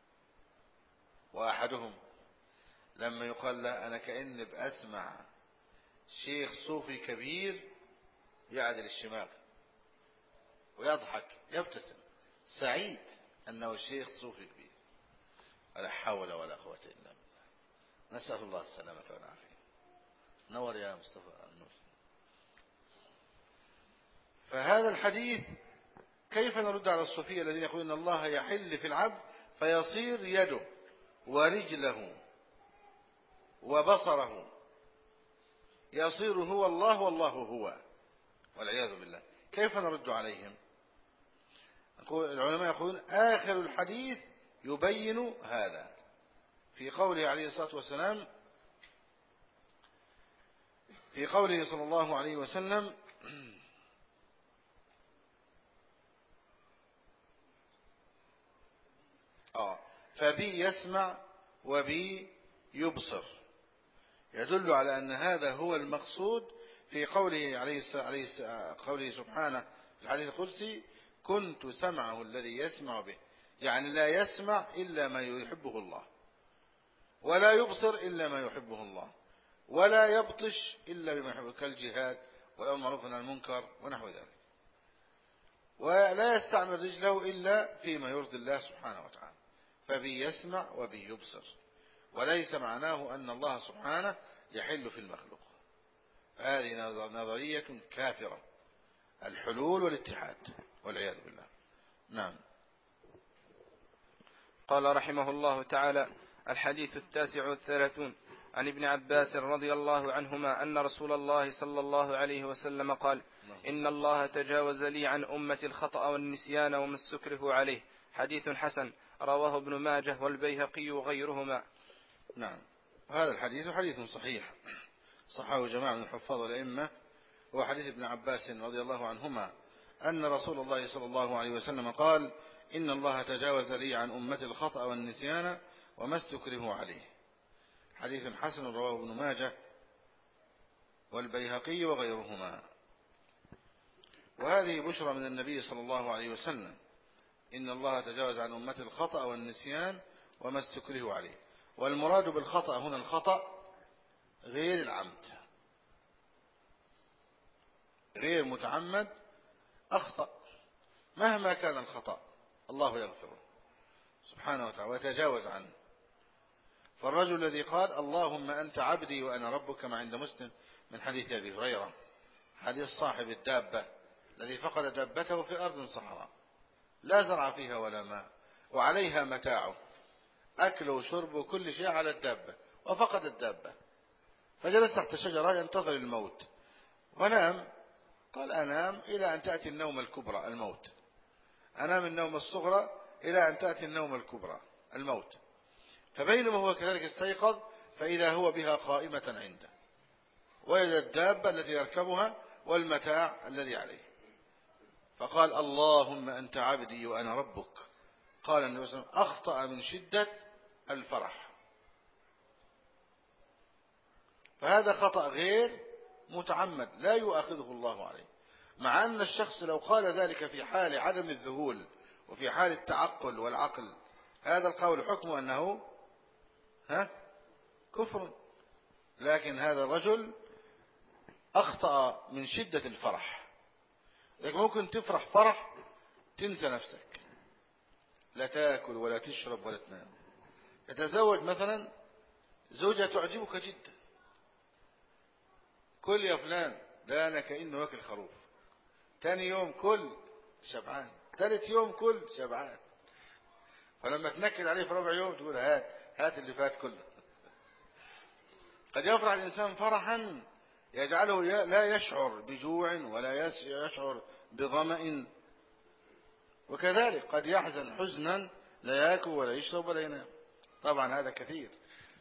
وأحدهم لما يقال له: أنا كأني بأسمع شيخ صوفي كبير يعدل الشماغ ويضحك يبتسم سعيد أنه شيخ صوفي كبير، ولا حول ولا قوة إلا بالله، نسأل الله السلامة والعافية. نور يا مصطفى النور. فهذا الحديث كيف نرد على الصوفية الذين يقولون إن الله يحل في العبد فيصير يده ورجله وبصره، يصير هو الله والله هو، والعياذ بالله. كيف نرد عليهم؟ العلماء يقولون آخر الحديث يبين هذا في قوله عليه الصلاة والسلام، في قوله صلى الله عليه وسلم: آه فبي يسمع وبي يبصر، يدل على أن هذا هو المقصود في قوله عليه قوله سبحانه في الحديث القدسي: كنت سمعه الذي يسمع به، يعني لا يسمع إلا ما يحبه الله، ولا يبصر إلا ما يحبه الله، ولا يبطش إلا بما يحبه، كالجهاد والأمر بالمعروف والنهي عن المنكر ونحو ذلك، ولا يستعمل رجله إلا فيما يرضي الله سبحانه وتعالى. فبي يسمع وبي يبصر، وليس معناه أن الله سبحانه يحل في المخلوق. هذه نظرية كافرة، الحلول والاتحاد والعياذ بالله. نعم. قال رحمه الله تعالى: الحديث التاسع والثلاثون عن ابن عباس رضي الله عنهما أن رسول الله صلى الله عليه وسلم قال: إن الله تجاوز لي عن أمة الخطأ والنسيان وما استكره عليه. حديث حسن، رواه ابن ماجه والبيهقي وغيرهما. نعم، هذا الحديث حديث صحيح. صححه جماعة من الحفاظ والأئمة، هو حديث ابن عباس رضي الله عنهما أن رسول الله صلى الله عليه وسلم قال: إن الله تجاوز لي عن أمتي الخطأ والنسيان وما استكرهوا عليه. حديث حسن رواه ابن ماجه والبيهقي وغيرهما. وهذه بشرى من النبي صلى الله عليه وسلم: إن الله تجاوز عن أمتي الخطأ والنسيان وما استكرهوا عليه. والمراد بالخطأ هنا الخطأ غير العمد، غير متعمد أخطأ، مهما كان الخطأ الله يغفره سبحانه وتعالى ويتجاوز عنه. فالرجل الذي قال: اللهم أنت عبدي وأنا ربك، ما عند مسلم من حديث أبي هريرة، حديث صاحب الدابة الذي فقد دابته في أرض صحراء لا زرع فيها ولا ماء وعليها متاعه، أكله وشربه كل شيء على الدابة، وفقد الدابة، فجلس تحت شجرة ينتظر الموت ونام. قال: أنام إلى أن تأتي النوم الكبرى الموت، أنام النوم الصغرى إلى أن تأتي النوم الكبرى الموت. فبينما هو كذلك استيقظ فإذا هو بها قائمة عنده، وجد الدابة التي يركبها والمتاع الذي عليه، فقال: اللهم أنت عبدي وأنا ربك. قال النبي صلى الله عليه وسلم: أخطأ من شدة الفرح. فهذا خطأ غير متعمد لا يؤاخذه الله عليه، مع أن الشخص لو قال ذلك في حال عدم الذهول وفي حال التعقل والعقل، هذا القول حكمه أنه ها كفر. لكن هذا الرجل أخطأ من شدة الفرح. لكن ممكن تفرح فرح تنسى نفسك، لا تأكل ولا تشرب ولا تنام. تتزوج مثلا زوجة تعجبك جدا، كل يا فلان، لا أنا كأنه واكل خروف. تاني يوم كل شبعان، ثالث يوم كل شبعان. فلما تنكد عليه في ربع يوم تقول: هات هات اللي فات كله. قد يفرح الإنسان فرحا يجعله لا يشعر بجوع ولا يشعر بظمأ، وكذلك قد يحزن حزنا لا يأكل ولا يشرب ولا ينام. طبعا هذا كثير.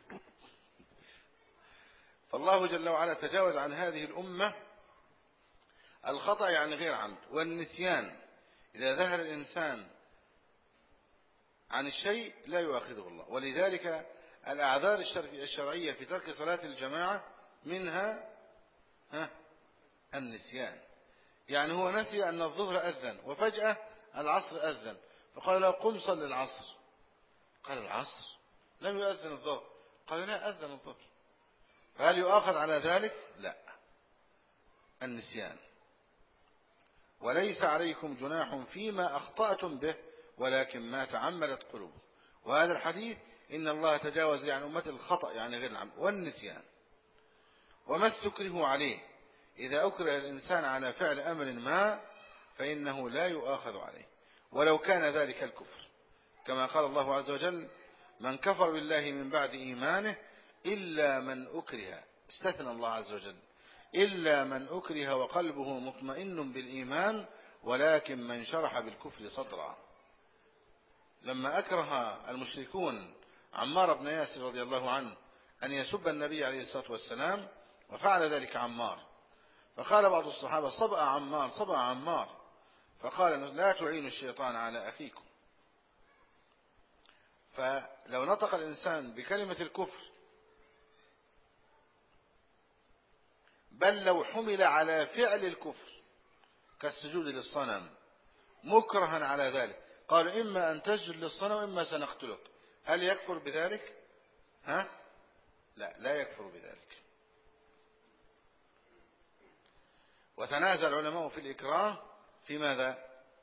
فالله جل وعلا تجاوز عن هذه الأمة الخطأ يعني غير عمد. والنسيان إذا ذهل الإنسان عن الشيء لا يؤاخذه الله. ولذلك الأعذار الشرعية في ترك صلاة الجماعة منها ها النسيان. يعني هو نسي أن الظهر أذن وفجأة العصر أذن، فقال له: قم صل العصر. قال: العصر لم يؤذن الظهر. قال: لا، أذن الظهر. فهل يؤاخذ على ذلك؟ لا، النسيان. وليس عليكم جناح فيما أخطأتم به ولكن ما تعمدت قلوبكم. وهذا الحديث: إن الله تجاوز لي عن أمتي الخطأ يعني غير العمد والنسيان وما استكرهوا عليه. إذا أكره الإنسان على فعل أمر ما فإنه لا يؤاخذ عليه ولو كان ذلك الكفر، كما قال الله عز وجل: من كفر بالله من بعد إيمانه إلا من أكره. استثنى الله عز وجل: إلا من أكره وقلبه مطمئن بالإيمان ولكن من شرح بالكفر صدرا. لما أكره المشركون عمار بن ياسر رضي الله عنه أن يسب النبي عليه الصلاة والسلام، وفعل ذلك عمار، فقال بعض الصحابة: صبأ عمار صبأ عمار. فقال: لا تعينوا الشيطان على أخيكم. فلو نطق الإنسان بكلمة الكفر، بل لو حمل على فعل الكفر كالسجود للصنم مكرها على ذلك، قالوا: إما أن تسجد للصنم وإما سنقتلك، هل يكفر بذلك؟ ها؟ لا، لا يكفر بذلك. وتنازع العلماء في الإكراه في ماذا؟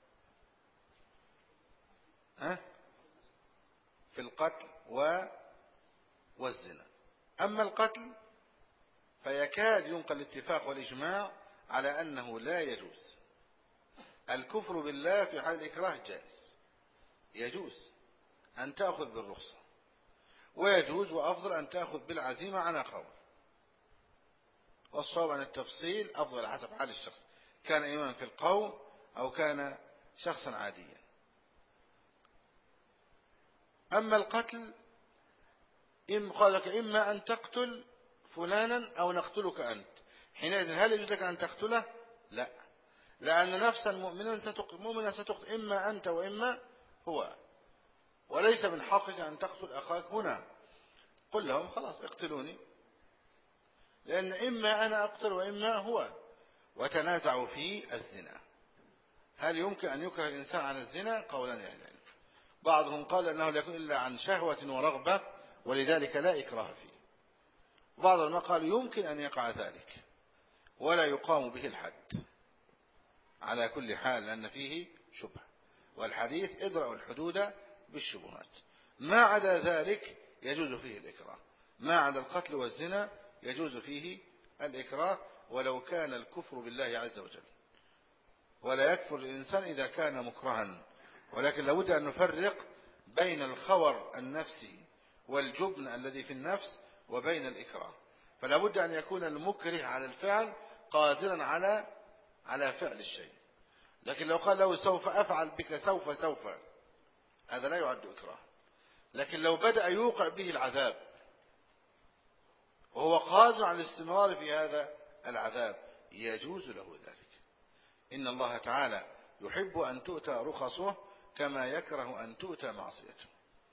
ها؟ في القتل والزنا. أما القتل فيكاد ينقل الاتفاق والإجماع على أنه لا يجوز. الكفر بالله في حال الإكراه جائز، يجوز أن تأخذ بالرخصة، ويجوز وأفضل أن تأخذ بالعزيمة على قول. والصواب عن التفصيل أفضل حسب حال الشخص، كان إماما في القوم أو كان شخصا عاديا. أما القتل إن قال لك إما أن تقتل فلانا أو نقتلك أنت، حينئذ هل يجوز لك أن تقتله؟ لا، لأن نفسا مؤمنا ستقتل مؤمنا ستقتل إما أنت وإما هو، وليس من حقك أن تقتل أخاك هنا. قل لهم خلاص اقتلوني، لأن إما أنا أقتل وإما هو. وتنازعوا في الزنا، هل يمكن أن يكره الإنسان عن الزنا؟ قولا يعني. بعضهم قال أنه لا يكون إلا عن شهوة ورغبة ولذلك لا إكراه فيه. بعضهم قال يمكن أن يقع ذلك ولا يقام به الحد. على كل حال لأن فيه شبهة، والحديث ادرأوا الحدود بالشبهات. ما عدا ذلك يجوز فيه الإكراه، ما عدا القتل والزنا يجوز فيه الإكراه ولو كان الكفر بالله عز وجل. ولا يكفر الإنسان إذا كان مكرها، ولكن لابد أن نفرق بين الخور النفسي والجبن الذي في النفس وبين الإكراه. فلا بد أن يكون المكره على الفعل قادرا على على فعل الشيء. لكن لو قال له سوف أفعل بك سوف سوف هذا لا يعد إكراه. لكن لو بدأ يوقع به العذاب وهو قادر على الاستمرار في هذا العذاب يجوز له ذلك. إن الله تعالى يحب أن تؤتى رخصه كما يكره أن تؤتى معصيته.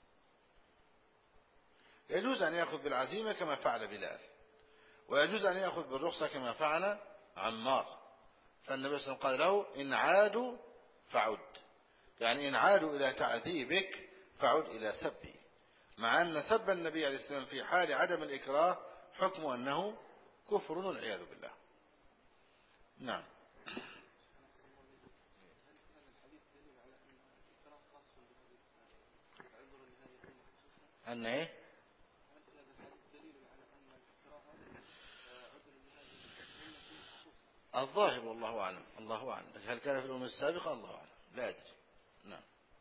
يجوز أن يأخذ بالعزيمة كما فعل بلال، ويجوز أن يأخذ بالرخصة كما فعل عمار. فالنبي صلى الله عليه وسلم قال له إن عادوا فعد، يعني إن عادوا إلى تعذيبك فعد إلى سبي، مع أن سب النبي عليه السلام في حال عدم الإكراه حكم أنه كفر والعياذ بالله. نعم. أن إيه؟ الظاهر والله أعلم، الله أعلم. هل كان في الأمم السابقة؟ الله أعلم، لا أدري. نعم.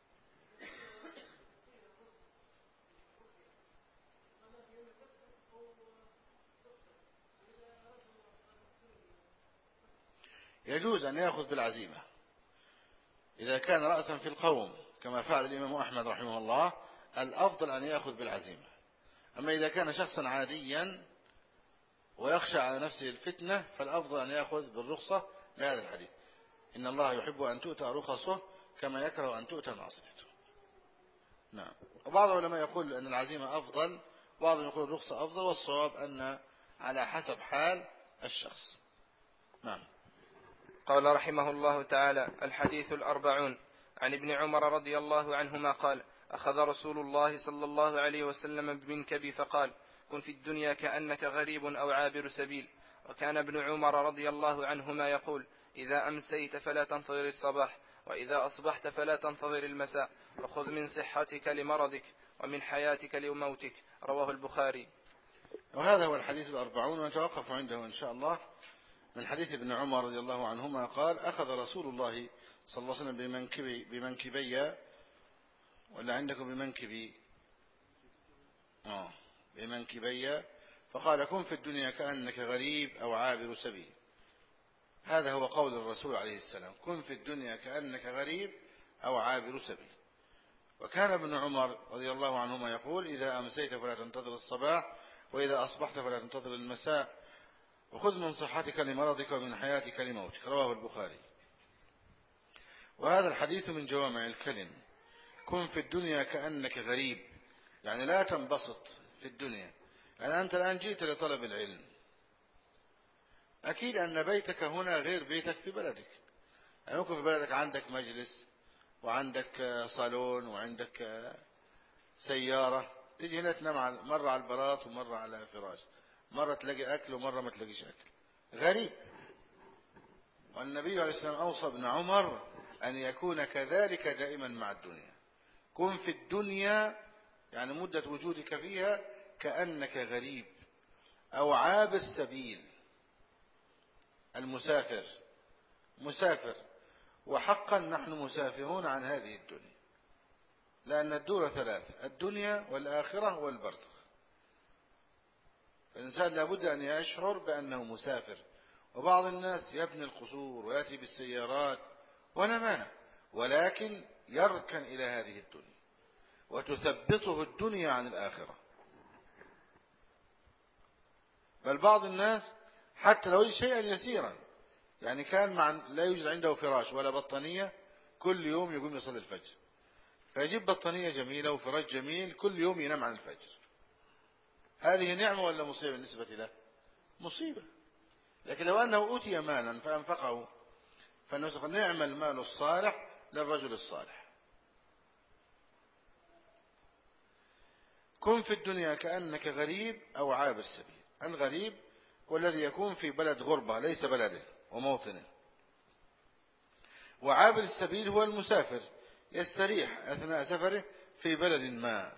يجوز أن يأخذ بالعزيمة إذا كان رأسا في القوم كما فعل الإمام أحمد رحمه الله، الأفضل أن يأخذ بالعزيمة. أما إذا كان شخصا عاديا ويخشى على نفسه الفتنة فالأفضل أن يأخذ بالرخصة لهذا الحديث، إن الله يحب أن تؤتى رخصه كما يكره أن تؤتى معصيته. نعم. وبعض العلماء يقول أن العزيمة أفضل، وبعضهم يقول الرخصة أفضل، والصواب أن على حسب حال الشخص. نعم. قال رحمه الله تعالى: الحديث الأربعون. عن ابن عمر رضي الله عنهما قال: أخذ رسول الله صلى الله عليه وسلم بمنكبي فقال: كن في الدنيا كأنك غريب أو عابر سبيل. وكان ابن عمر رضي الله عنهما يقول: إذا أمسيت فلا تنتظر الصباح، وإذا أصبحت فلا تنتظر المساء، وخذ من صحتك لمرضك ومن حياتك لموتك. رواه البخاري. وهذا هو الحديث الأربعون، ونتوقف عنده إن شاء الله. من حديث ابن عمر رضي الله عنهما قال: أخذ رسول الله صلى الله عليه وسلم بمنكبي, بمنكبي ولا عندكم بمنكبي آه بمنكبي فقال: كن في الدنيا كأنك غريب أو عابر سبيل. هذا هو قول الرسول عليه السلام: كن في الدنيا كأنك غريب أو عابر سبيل. وكان ابن عمر رضي الله عنهما يقول: إذا أمسيت فلا تنتظر الصباح، وإذا أصبحت فلا تنتظر المساء، وخذ من صحتك لمرضك ومن حياتك لموتك. رواه البخاري. وهذا الحديث من جوامع الكلم. كن في الدنيا كأنك غريب، يعني لا تنبسط في الدنيا. يعني أنت الآن جئت لطلب العلم، أكيد أن بيتك هنا غير بيتك في بلدك. يعني ممكن في بلدك عندك مجلس وعندك صالون وعندك سيارة، تيجي هنا تنام مرة على البلاط ومرة على فراش، مرة تلاقي أكل ومرة ما تلاقيش أكل. غريب. والنبي عليه السلام أوصى ابن عمر أن يكون كذلك دائما مع الدنيا. كن في الدنيا يعني مدة وجودك فيها كأنك غريب أو عابر سبيل. المسافر مسافر، وحقا نحن مسافرون عن هذه الدنيا، لأن الدور ثلاث: الدنيا والآخرة والبرزخ. الإنسان لابد أن يشعر بأنه مسافر. وبعض الناس يبني القصور ويأتي بالسيارات ولا مانع، ولكن يركن إلى هذه الدنيا وتثبطه الدنيا عن الآخرة. بل بعض الناس حتى لو يجد شيئا يسيرا، يعني كان مع لا يوجد عنده فراش ولا بطانية، كل يوم يقوم يصلي الفجر، فيجيب بطانية جميلة وفراش جميل، كل يوم ينام عن الفجر. هذه نعمة ولا مصيبة بالنسبة له؟ مصيبة. لكن لو أنه أوتي مالا فأنفقه، فنسخ نعم المال الصالح للرجل الصالح. كن في الدنيا كأنك غريب أو عابر السبيل. الغريب هو الذي يكون في بلد غربة ليس بلده وموطنه، وعابر السبيل هو المسافر يستريح أثناء سفره في بلد ما.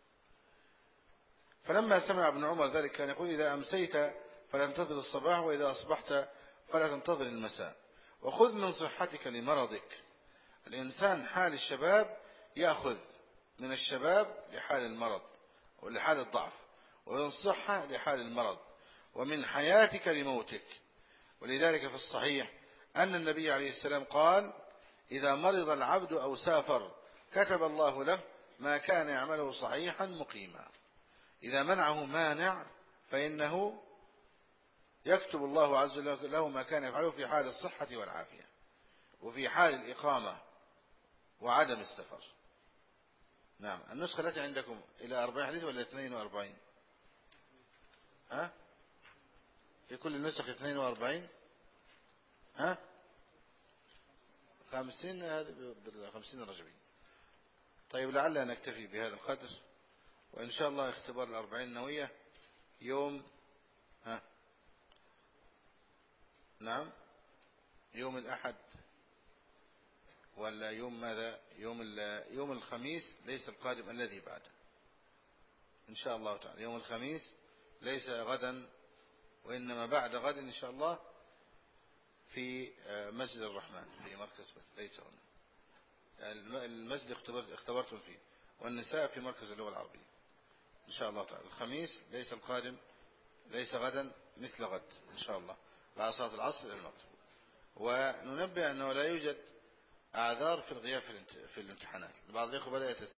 فلما سمع ابن عمر ذلك كان يقول: إذا أمسيت فلا تنتظر الصباح، وإذا أصبحت فلا تنتظر المساء، وخذ من صحتك لمرضك. الإنسان حال الشباب يأخذ من الشباب لحال المرض ولحال الضعف، ومن الصحة لحال المرض، ومن حياتك لموتك. ولذلك في الصحيح أن النبي عليه السلام قال: إذا مرض العبد أو سافر كتب الله له ما كان يعمله صحيحا مقيما. إذا منعه مانع فإنه يكتب الله عز وجل له ما كان يفعله في حال الصحة والعافية، وفي حال الإقامة وعدم السفر. نعم. النسخة التي عندكم إلى أربعين حديث ولا اثنين وأربعين؟ ها؟ في كل النسخ اثنين وأربعين؟ ها؟ خمسين، هذه خمسين رجبي. طيب لعلنا نكتفي بهذا القدر، وإن شاء الله اختبار الأربعين النووية يوم ها نعم يوم الأحد ولا يوم ماذا؟ يوم يوم الخميس، ليس القادم الذي بعده إن شاء الله تعالى. يوم الخميس ليس غدا، وإنما بعد غد إن شاء الله في مسجد الرحمن في مركز بث، ليس هنا المسجد اختبرتم فيه، والنساء في مركز اللغة العربية إن شاء الله تعالى. الخميس ليس القادم، ليس غدا مثل غد إن شاء الله بعد صلاة العصر إلى المغرب. وننبه أنه لا يوجد أعذار في الغياب في الامتحانات. بعض الإخوة بدأ